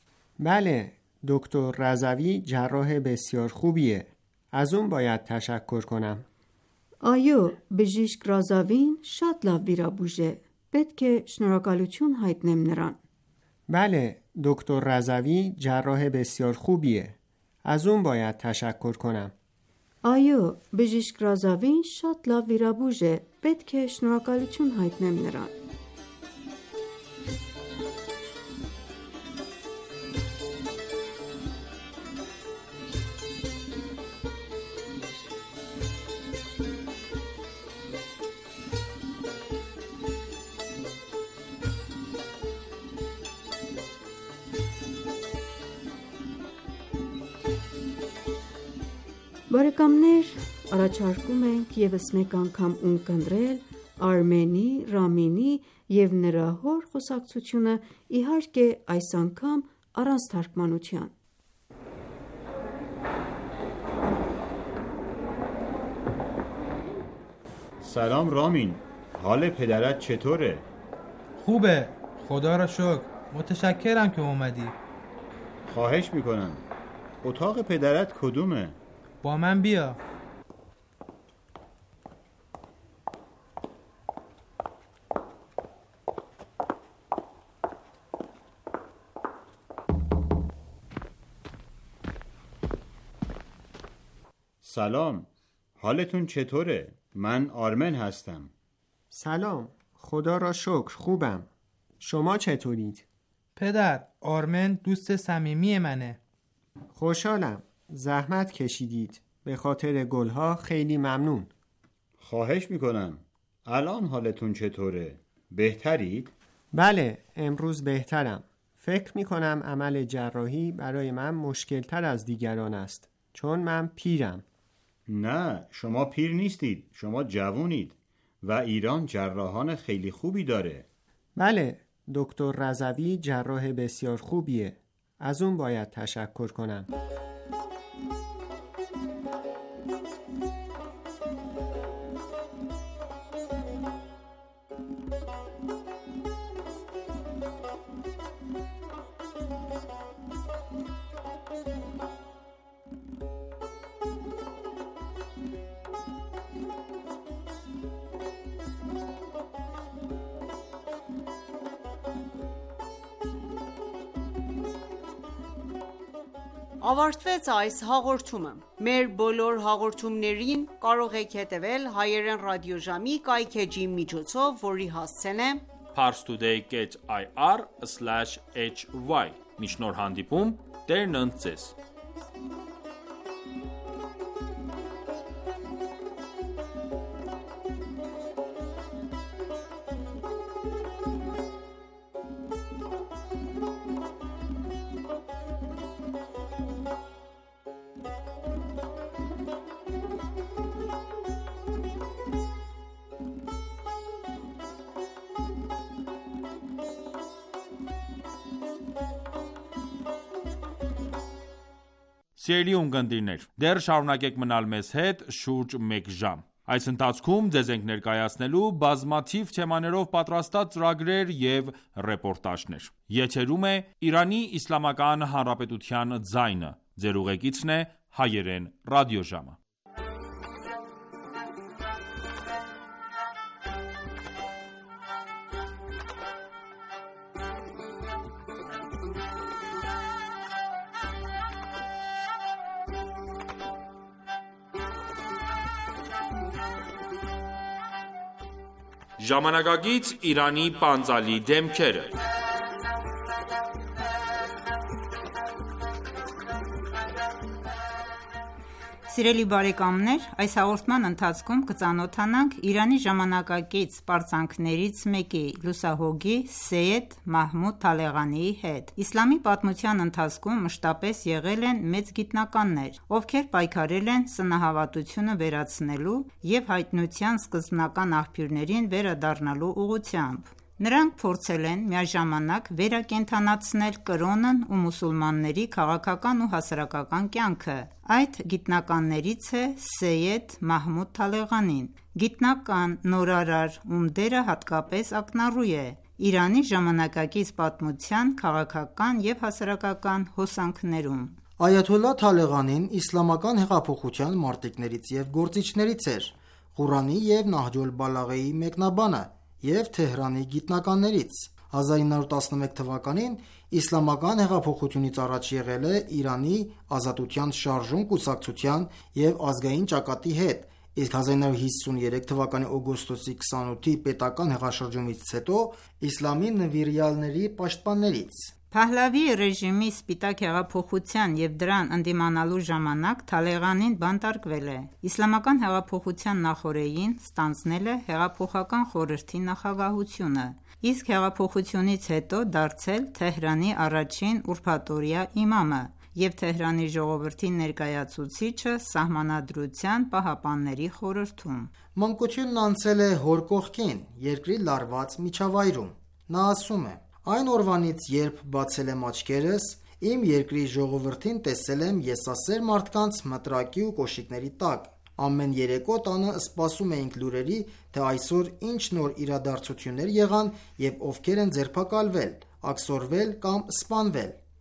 بله، دکتر رضوی جراح بسیار خوبیه. از اون باید تشکر کنم. Այո, բժիշկ Ռազավին շատ լավ վիրաբույժ է։ Պետք է շնորհակալություն հայտնեմ նրան։ بله، دکتر رضوی جراح بسیار خوبیه. از اون باید تشکر کنم. Այո, բժիշկ Ռազավին շատ լավ վիրաբույժ է։ Պետք է շնորհակալություն հայտնեմ նրան։ Բարեկամներ, առաջարկում ենք եւս մեկ անգամ ունկնդրել Արմենի, Ռամինի եւ նրա հոր խոսակցությունը, իհարկե այս անգամ առանց թարգմանության։ سلام رامین. حال پدرت چطوره؟ خوبه، خدا را شکر. متشکرم که اومدی. خواهش میکنم. اتاق پدرت کدومه؟ با من بیا. سلام، حالتون چطوره؟ من آرمن هستم. سلام، خدا را شکر خوبم. شما چطورید؟ پدر، آرمن دوست صمیمی منه. خوشحالم. زحمت کشیدید. به خاطر گلها خیلی ممنون. خواهش میکنم. الان حالتون چطوره؟ بهترید؟ بله، امروز بهترم. فکر میکنم عمل جراحی برای من مشکل تر از دیگران است، چون من پیرم. نه، شما پیر نیستید. شما جوونید و ایران جراحان خیلی خوبی داره. بله، دکتر رضوی جراح بسیار خوبیه. از اون باید تشکر کنم. Ավարտվեց այս հաղորդումը։ Մեր բոլոր հաղորդումներին կարող եք հետևել հայերեն ռադիոժամի կայքէջի միջոցով, որի հասցեն է parstoday dot i r slash h y։ Մինչ նոր հանդիպում, Տերն ընդ ձեզ։ Սիրելի ունկնդիրներ, դեռ շարունակեք մնալ մեզ հետ շուրջ մեկ ժամ։ Այս ընթացքում ձեզ ենք ներկայացնելու բազմաթիվ թեմաներով պատրաստած ծրագրեր և ռեպորտաժներ։ Եթերում է Իրանի Իսլամական Հանրապետության ձայնը։ Ձեր ուղեկիցն է հայերեն ռադիոժամը։ Ժամանակակից Իրանի պանծալի դեմքերը։ Սիրելի բարեկամներ, այս հաղորդման ընթացքում կծանոթանանք Իրանի ժամանակակից պարծանքներից մեկի՝ լուսահոգի Սեյեդ Մահմուդ Թալեղանիի հետ։ Իսլամի պատմության ընթացքում մշտապես եղել են մեծ գիտնականներ, ովքեր պայքարել են սնահավատությունը վերացնելու և հայտնության սկզբնական աղբյուրներին վերադառնալու ուղղությամբ։ Նրանք փորձել են միաժամանակ վերակենդանացնել կրոնն ու մուսուլմանների քաղաքական ու հասարակական կյանքը։ Այդ գիտնականներից է Սեյեդ Մահմուդ Թալեղանին, գիտնական, նորարար, ում դերը հատկապես ակնառու է Իրանի ժամանակակից պատմության քաղաքական և հասարակական հոսանքներում։ Այաթոլլահ Թալեղանին իսլամական հեղափոխության մարտիկներից և գործիչներից էր, Ղուրանի և Նահջոլ Բալաղեի մեկնաբանը և Թեհրանի գիտնականներից։ հազար ինը հարյուր տասնմեկ թվականին իսլամական հեղափոխությունից առաջ եղել է Իրանի Ազատության շարժում կուսակցության և ազգային ճակատի հետ, իսկ հազար ինը հարյուր հիսուներեք թվականի օգոստոսի քսանութի պետական հեղաշրջումից հետո իսլամի նվիրյալների պաշտպաններից։ Փահլավի ռեժիմի սպիտակ հեղափոխության և դրան ընդդիմանալու ժամանակ Թալեղանին բանտարկվել է։ Իսլամական հեղափոխության նախօրեին ստանձնել է հեղափոխական խորհրդի նախագահությունը, իսկ հեղափոխությունից հետո դարձել Թեհրանի առաջին ուրբաթօրյա իմամը և Թեհրանի ժողովրդի ներկայացուցիչը Սահմանադրության պահապանների խորհրդում։ Մանկությունն անցել է հոր կողքին, երկրի լարված միջավայրում։ Նա ասում է. «Այն օրվանից, երբ բացել եմ աչքերս, իմ երկրի ժողովրդին տեսել եմ եսասեր մարդկանց մտրակի ու կոշիկների տակ։ Ամեն երեկո տանը սպասում էինք լուրերի, թե այսօր ինչ նոր իրադարձություններ եղան և ովքեր են ձերբակալվել, աքսորվել կամ սպանվել։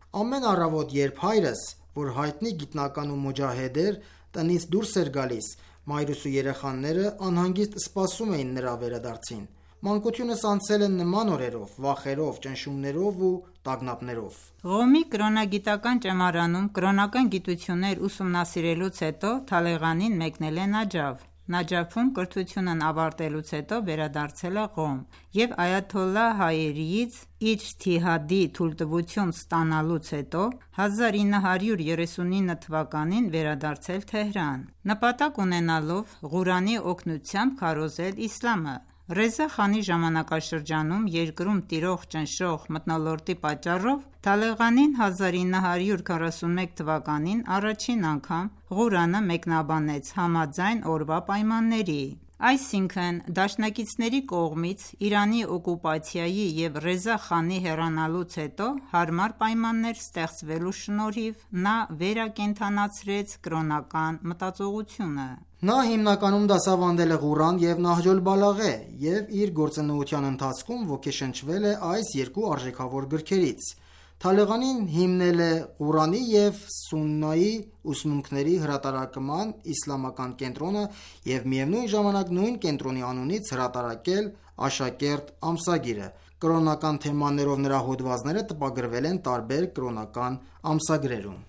Ամեն առավոտ, երբ հայրս, որ հայտնի գիտնական ու մոջահեդ էր, տնից դուրս էր գալիս, մայրս ու երեխաները անհանգիստ սպասում էին նրա վերադարձին։ Մանկությունս անցել են նման օրերով, վախերով, ճնշումներով ու տագնապներով։ Ղոմի կրոնագիտական ճեմարանում կրոնական գիտություններ ուսումնասիրելուց հետո Թալեղանին մեկնել է Նաջաֆ։ Նաջաֆում կրթությունն ավարտելուց հետո վերադարձել է Ղոմ և այաթոլլահ Հայերիից իջթիհադի թույլտվություն ստանալուց հետո հազար ինը հարյուր երեսունինը թվականին վերադարձել Թեհրան, նպատակ ունենալով Ղուրանի օգնությամբ քարոզել իսլամը։ Ռեզա խանի ժամանակաշրջանում երկրում տիրող ճնշող մթնոլորտի պատճառով Թալեղանին հազար ինը հարյուր քառասունմեկ թվականին առաջին անգամ Ղուրանը մեկնաբանեց համաձայն օրվա պայմանների։ Այսինքն դաշնակիցների կողմից Իրանի օկուպացիայի և Ռեզա խանի հեռանալուց հետո հարմար պայմաններ ստեղծվելու շնորհիվ նա վերակենդանացրեց կրոնական մտածողությունը։ Նա հիմնականում դասավանդել է Ղուրան և Նահջ օլ-Բալաղե և իր գործունեության ընթացքում ոգեշնչվել է այս երկու արժեքավոր գրքերից։ Թալեղանին հիմնել է Ղուրանի և Սուննայի ուսմունքների հրատարակման իսլամական կենտրոնը և միևնույն ժամանակ նույն կենտրոնի անունից հրատարակել «Աշակերտ» ամսագիրը։ Կրոնական թեմաներով նրա հոդվածները տպագրվել են տարբեր կրոնական ամսագրերում։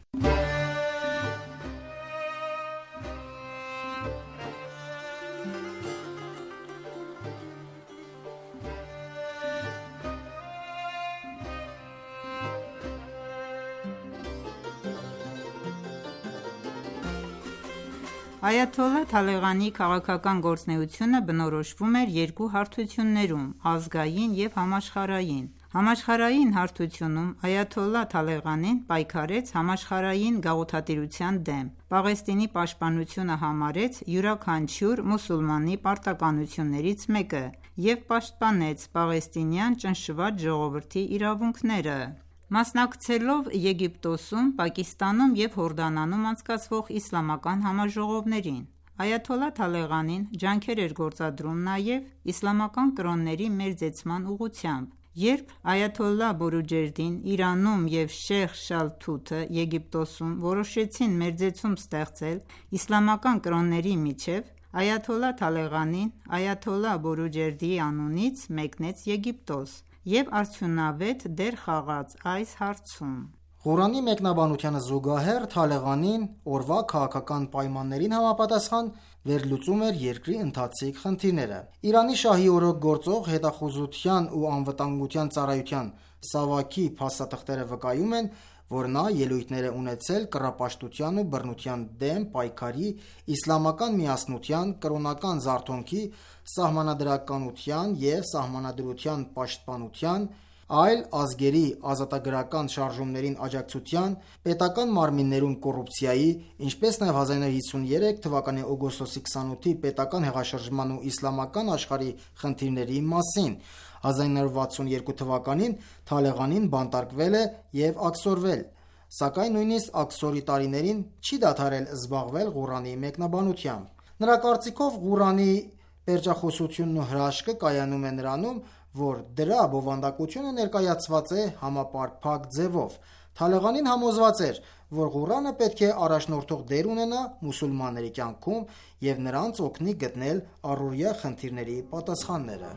Այաթոլլահ Թալեղանի քաղաքական գործունեությունը բնորոշվում էր երկու հարթություններում՝ ազգային և համաշխարհային։ Համաշխարհային հարթությունում այաթոլլահ Թալեղանին պայքարեց համաշխարհային գաղութատիրության դեմ, Պաղեստինի պաշտպանությունը համարեց յուրաքանչյուր մուսուլմանի պարտականություններից մեկը և պաշտպանեց պաղեստինյան ճնշված ժողովրդի իրավունքները։ Մասնակցելով Եգիպտոսում, Պակիստանում և Հորդանանում անցկացվող իսլամական համաժողովներին, այաթոլլահ Թալեղանին ջանքեր էր գործադրում նաև իսլամական կրոնների մերձեցման ուղղությամբ։ Երբ այաթոլլահ Բորուջերդին Իրանում և Շեյխ Շալթութը Եգիպտոսում որոշեցին մերձեցում ստեղծել իսլամական կրոնների միջև, այաթոլլահ Թալեղանին այաթոլլահ Բորուջերդիի անունից մեկնեց Եգիպտոս և արդյունավետ դեր խաղաց այս հարցում։ Ղուրանի մեկնաբանությանը զուգահեռ Թալեղանին օրվա քաղաքական պայմաններին համապատասխան վերլուծում էր երկրի ընթացիկ խնդիրները։ Իրանի շահի օրոք գործող հետախուզության ու անվտանգության ծառայության Սավաքի փաստաթղթերը վկայում են, որ նա ելույթներ է ունեցել կռապաշտության ու բռնության դեմ պայքարի, իսլամական միասնության, կրոնական զարթոնքի, սահմանադրականության և սահմանադրության պաշտպանության, այլ ազգերի ազատագրական շարժումներին աջակցության, պետական մարմիններում կոռուպցիայի, ինչպես նաև հազար ինը հիսուն երեք թվականի օգոստոսի քսանութի պետական հեղաշրջման ու իսլամական աշխարհի խնդիրների մասին։ հազար ինը վաթսուն երկու թվականին Թալեղանին բանտարկվել է և աքսորվել, սակայն նույնիսկ աքսորի տարիներին չի դադարել զբաղվել Ղուրանի մեկնաբանությամբ։ Նրա կարծիքով Ղուրանի պերճախոսությունն ու հրաշքը կայանում է նրանում, որ դրա բովանդակությունը ներկայացված է համապարփակ ձևով։ Թալեղանին համոզված էր, որ Ղուրանը պետք է առաջնորդող դեր ունենա մուսուլմանների կյանքում և նրանց օգնի գտնել առօրյա խնդիրների պատասխանները։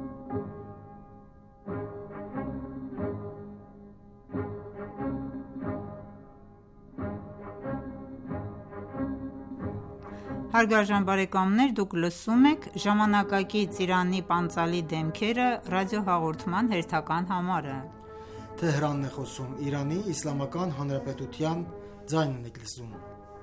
Հարգարժան բարեկամներ, դուք լսում եք ժամանակակից Իրանի պանծալի դեմքերը ռադիոհաղորդման հերթական համարը։ Թեհրանն է խոսում, Իրանի Իսլամական Հանրապետության ձայնն եք լսում։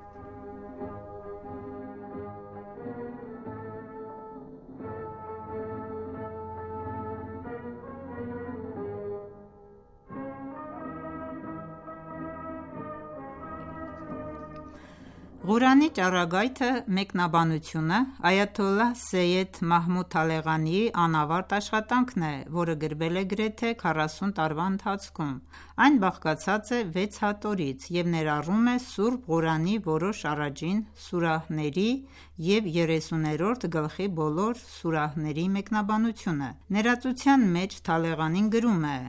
Ղուրանի ճառագայթը մեկնաբանությունը այաթոլլահ Սեյեդ Մահմուդ Թալեղանիի անավարտ աշխատանքն է, որը գրվել է գրեթե քառասուն տարվա ընթացքում։ Այն բաղկացած է վեց հատորից և ներառում է Սուրբ Ղուրանի որոշ առաջին սուրահների և երեսուներորդ գլխի բոլոր սուրահների մեկնաբանությունը։ Ներածության մեջ Թալեղանին գրում է.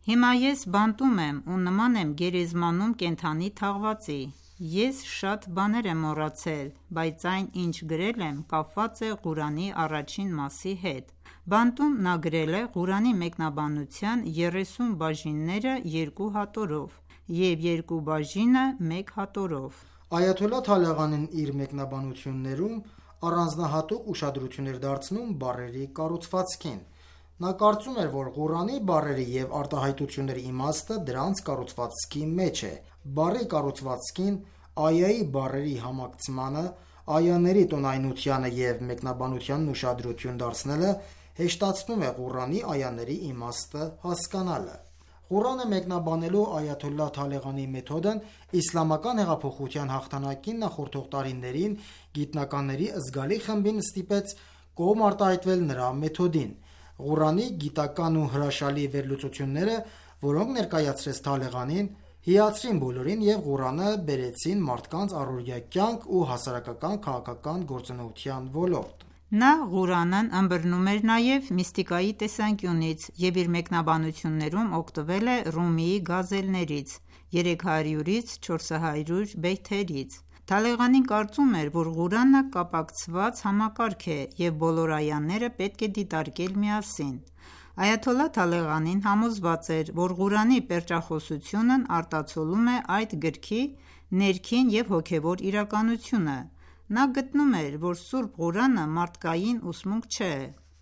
Հիմա ես բանտում եմ ու նման եմ գերեզմանում կենդանի թաղվածի: Ես շատ բաներ եմ մոռացել, բայց այն ինչ գրել եմ կապված է Ղուրանի առաջին մասի հետ: Բանտում նա գրել է Ղուրանի մեկնաբանության երեսուն բաժինները երկու հատորով և երկու բաժինը մեկ հատորով: Այաթոլլահ Թալեղանին իր մեկնաբանություններում առանձնահատուկ ուշադրություն էր դարձնում բառերի կառուցվածքին: Նա կարծում էր, որ Ղուրանի բառերի և արտահայտությունների իմաստը դրանց կառուցվածքի մեջ է: Բառի կառուցվածքին, այայի բառերի համակցմանը, այաների տոնայնությանը և մեկնաբանությանն ուշադրություն դարձնելը հեշտացնում է Ղուրանի այաների իմաստը հասկանալը: Ղուրանը մեկնաբանելու այաթոլլահ Թալեղանիի մեթոդն իսլամական հեղափոխության հաղթանակին նախորդող տարիներին գիտնականների զգալի խմբին ստիպեց կողմ արտահայտվել նրա մեթոդին: Ղուրանի գիտական ու հրաշալի վերլուծությունները, որոնք ներկայացրեց Թալեղանին, հիացրին բոլորին և Ղուրանը բերեցին մարդկանց առօրյա կյանք ու հասարակական քաղաքական գործունեության ոլորտ: Նա Ղուրանն ըմբռնում էր նաև միստիկայի տեսանկյունից և իր մեկնաբանություններում օգտվել է Ռումիի գազելներից, երեք հարյուրից չորս հարյուր բեյթերից: Թալեղանին կարծում էր, որ Ղուրանը կապակցված համակարգ է և բոլոր այաները պետք է դիտարկել միասին: Այաթոլլահ Թալեղանին համոզված էր, որ Ղուրանի պերճախոսությունն արտացոլում է այդ գրքի ներքին և հոգևոր իրականությունը: Նա գտնում էր, որ Սուրբ Ղուրանը մարդկային ուսմունք չէ: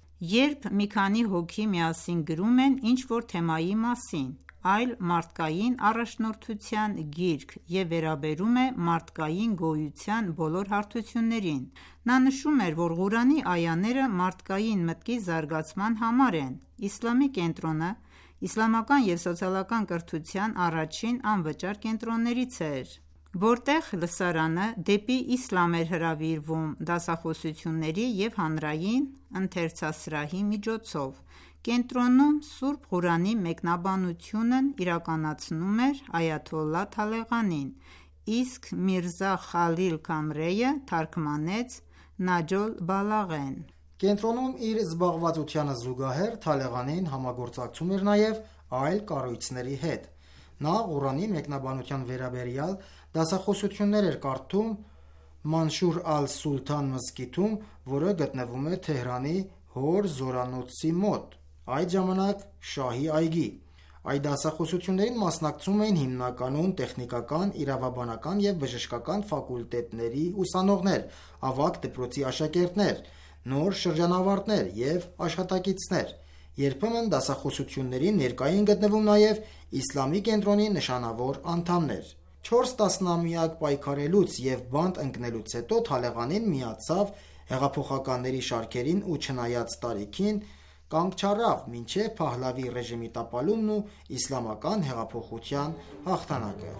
Երբ մի քանի հոգի միասին գրում են ինչ-որ թեմայի մասին, այլ մարդկային առաջնորդության գիրք և վերաբերում է մարդկային գոյության բոլոր հարթություններին: Նա նշում էր, որ Ղուրանի այաները մարդկային մտքի զարգացման համար են: Իսլամի կենտրոնը իսլամական և սոցիալական կրթության առաջին անվճար կենտրոններից էր, որտեղ լսարանը դեպի իսլամ էր հրավիրվում դասախոսությունների և հանրային ընթերցասրահի միջոցով: Կենտրոնում Սուրբ Ղուրանի մեկնաբանությունն իրականացնում էր այաթոլլահ Թալեղանին, իսկ Միրզա Խալիլ Քամրեը թարգմանեց Նահջ օլ-Բալաղեն: Կենտրոնում իր զբաղվածությանը զուգահեռ Թալեղանին համագործակցում էր նաև այլ կառույցների հետ: Նա Ղուրանի մեկնաբանության վերաբերյալ դասախոսություններ էր կարդում Մանշուր ալ-Սուլթան մզկիթում, որը գտնվում է Թեհրանի Հոր զորանոցի մոտ, այդ ժամանակ շահի այգի: Այդ դասախոսություններին մասնակցում էին հիմնականում տեխնիկական, իրավաբանական և բժշկական ֆակուլտետների ուսանողներ, ավագ դպրոցի աշակերտներ, նոր շրջանավարտներ և աշխատակիցներ: Երբեմն դասախոսություններին ներկա էին գտնվում նաև իսլամի կենտրոնի նշանավոր անդամներ: Չորս տասնամյակ պայքարելուց և բանտ ընկնելուց հետո Թալեղանին միացավ հեղափոխականների շարքերին ու չնայած տարիքին, կանգ չառավ մինչև Փահլավի ռեժիմի տապալումն ու իսլամական հեղափոխության հաղթանակը: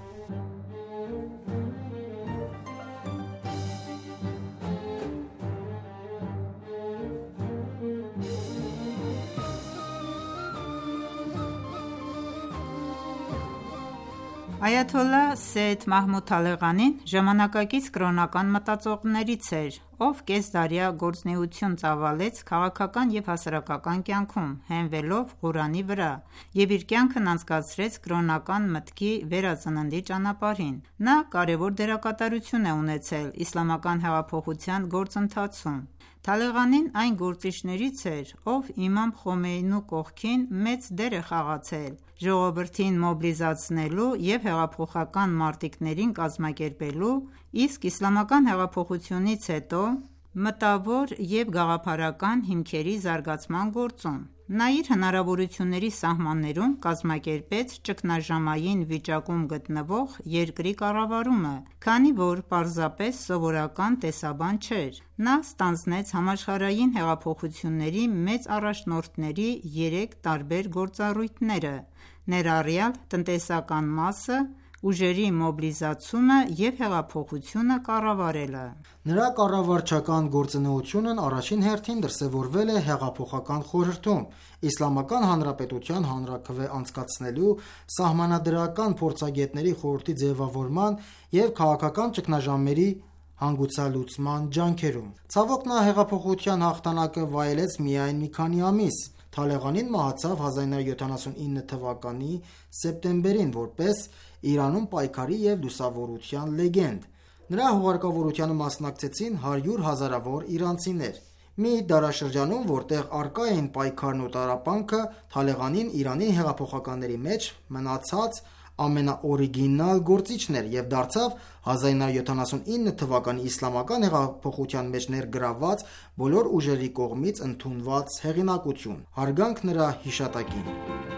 Այաթոլլահ Սեյյեդ Մահմուդ Թալեղանին ժամանակակից կրոնական մտածողներից էր, ով կեսդարյա գործունեություն ծավալեց քաղաքական և հասարակական կյանքում, հենվելով Ղուրանի վրա և իր կյանքն անցկացրեց կրոնական մտքի վերածննդի ճանապարհին: Նա կարևոր դերակատարություն է ունեցել իսլամական հեղափոխության գործընթացում: Թալեղանին այն գործիչներից էր, ով իմամ Խոմեյնու կողքին մեծ դեր է խաղացել ժողովրդին մոբիլիզացնելու և հեղափոխական մարտիկներին կազմակերպելու, իսկ իսլամական հեղափոխությունից հետո մտավոր և գաղափարական հիմքերի զարգացման գործում: Նա իր հնարավորությունների սահմաններում կազմակերպեց ճգնաժամային վիճակում գտնվող երկրի կառավարումը, քանի որ պարզապես սովորական տեսաբան չէր: Նա ստանձնեց համաշխարհային հեղափոխությունների մեծ առաջնորդների երեք տարբեր գործառույթները, ներառյալ տնտեսական մասը, ուժերի մոբիլիզացումը և հեղափոխությունը կառավարելը: Նրա կառավարչական գործունեությունն առաջին հերթին դրսևորվել է Հեղափոխական խորհրդում, Իսլամական Հանրապետության հանրաքվե անցկացնելու, Սահմանադրական փորձագետների խորհրդի ձևավորման և քաղաքական ճգնաժամերի հանգուցալուծման ջանքերում։ Ցավոք, նա հեղափոխության հաղթանակը վայելեց միայն մի քանի ամիս։ Թալեղանին մահացավ հազար նույնսուն յոթանասունինը թվականի սեպտեմբերին որպես Իրանում պայքարի և լուսավորության լեգենդ։ Նրա հուղարկավորությանը մասնակցեցին հարյուր հազարավոր իրանցիներ։ Մի դարաշրջանում, որտեղ առկա էին պայքարն ու տառապանքը, Թալեղանին Իրանի հեղափոխականների մեջ մնացած ամենաօրիգինալ գործիչն էր և դարձավ հազար նույնսուն յոթանասունինը թվականի իսլամական հեղափոխության մեջ ներգրավված բոլոր ուժերի կողմից ընդունված հեղինակություն։ Հարգանք նրա հիշատակին։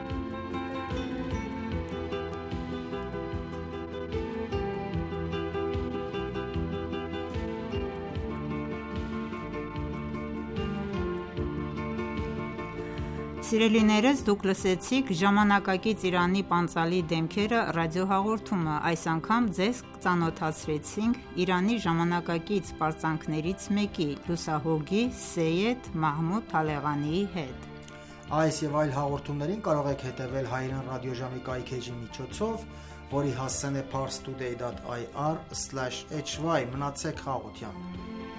Սիրելիներս, դուք լսեցիք ժամանակակից Իրանի պանծալի դեմքերը ռադիոհաղորդումը։ Այս անգամ ձեզ ծանոթացրեցինք Իրանի ժամանակակից պարծանքներից մեկի՝ լուսահոգի Սեյեդ Մահմուդ Թալեղանիի հետ։ Այս և այլ հաղորդումներին կարող եք հետևել Հայերեն ռադիոժամի կայքէջի միջոցով, որի հասցեն է parstoday dot i r slash h y։ Մնացեք խաղաղությամբ։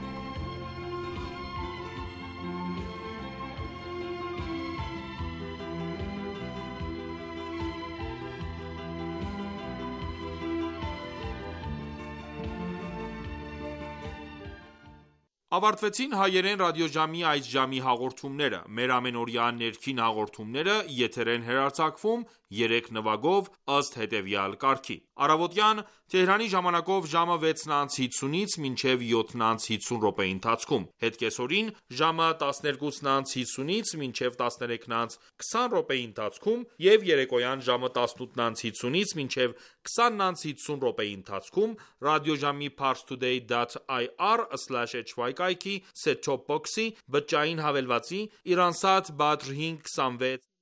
Ավարտվեցին հայերեն ռադիոժամի այս ժամի հաղորդումները։ Մեր ամենօրյա ներքին հաղորդումները եթեր են հեռարձակվում երեք նվագով ըստ հետևյալ կարգի. Առավոտյան Թեհրանի ժամանակով ժամը վեցն անց հիսունից մինչև յոթն անց հիսուն րոպեի ընթացքում, հետկեսօրին ժամը տասներկուսն անց հիսունից մինչև տասներեքն անց քսան րոպեի ընթացքում և երեկոյան ժամը տասնութն անց հիսունից մինչև քսանն անց հիսուն րոպեի ընթացքում ռադիոժամի parstoday dot i r slash h y կայքի set top box-ի բջջային հավելվածի Iransat Badr հինգ քսանվեց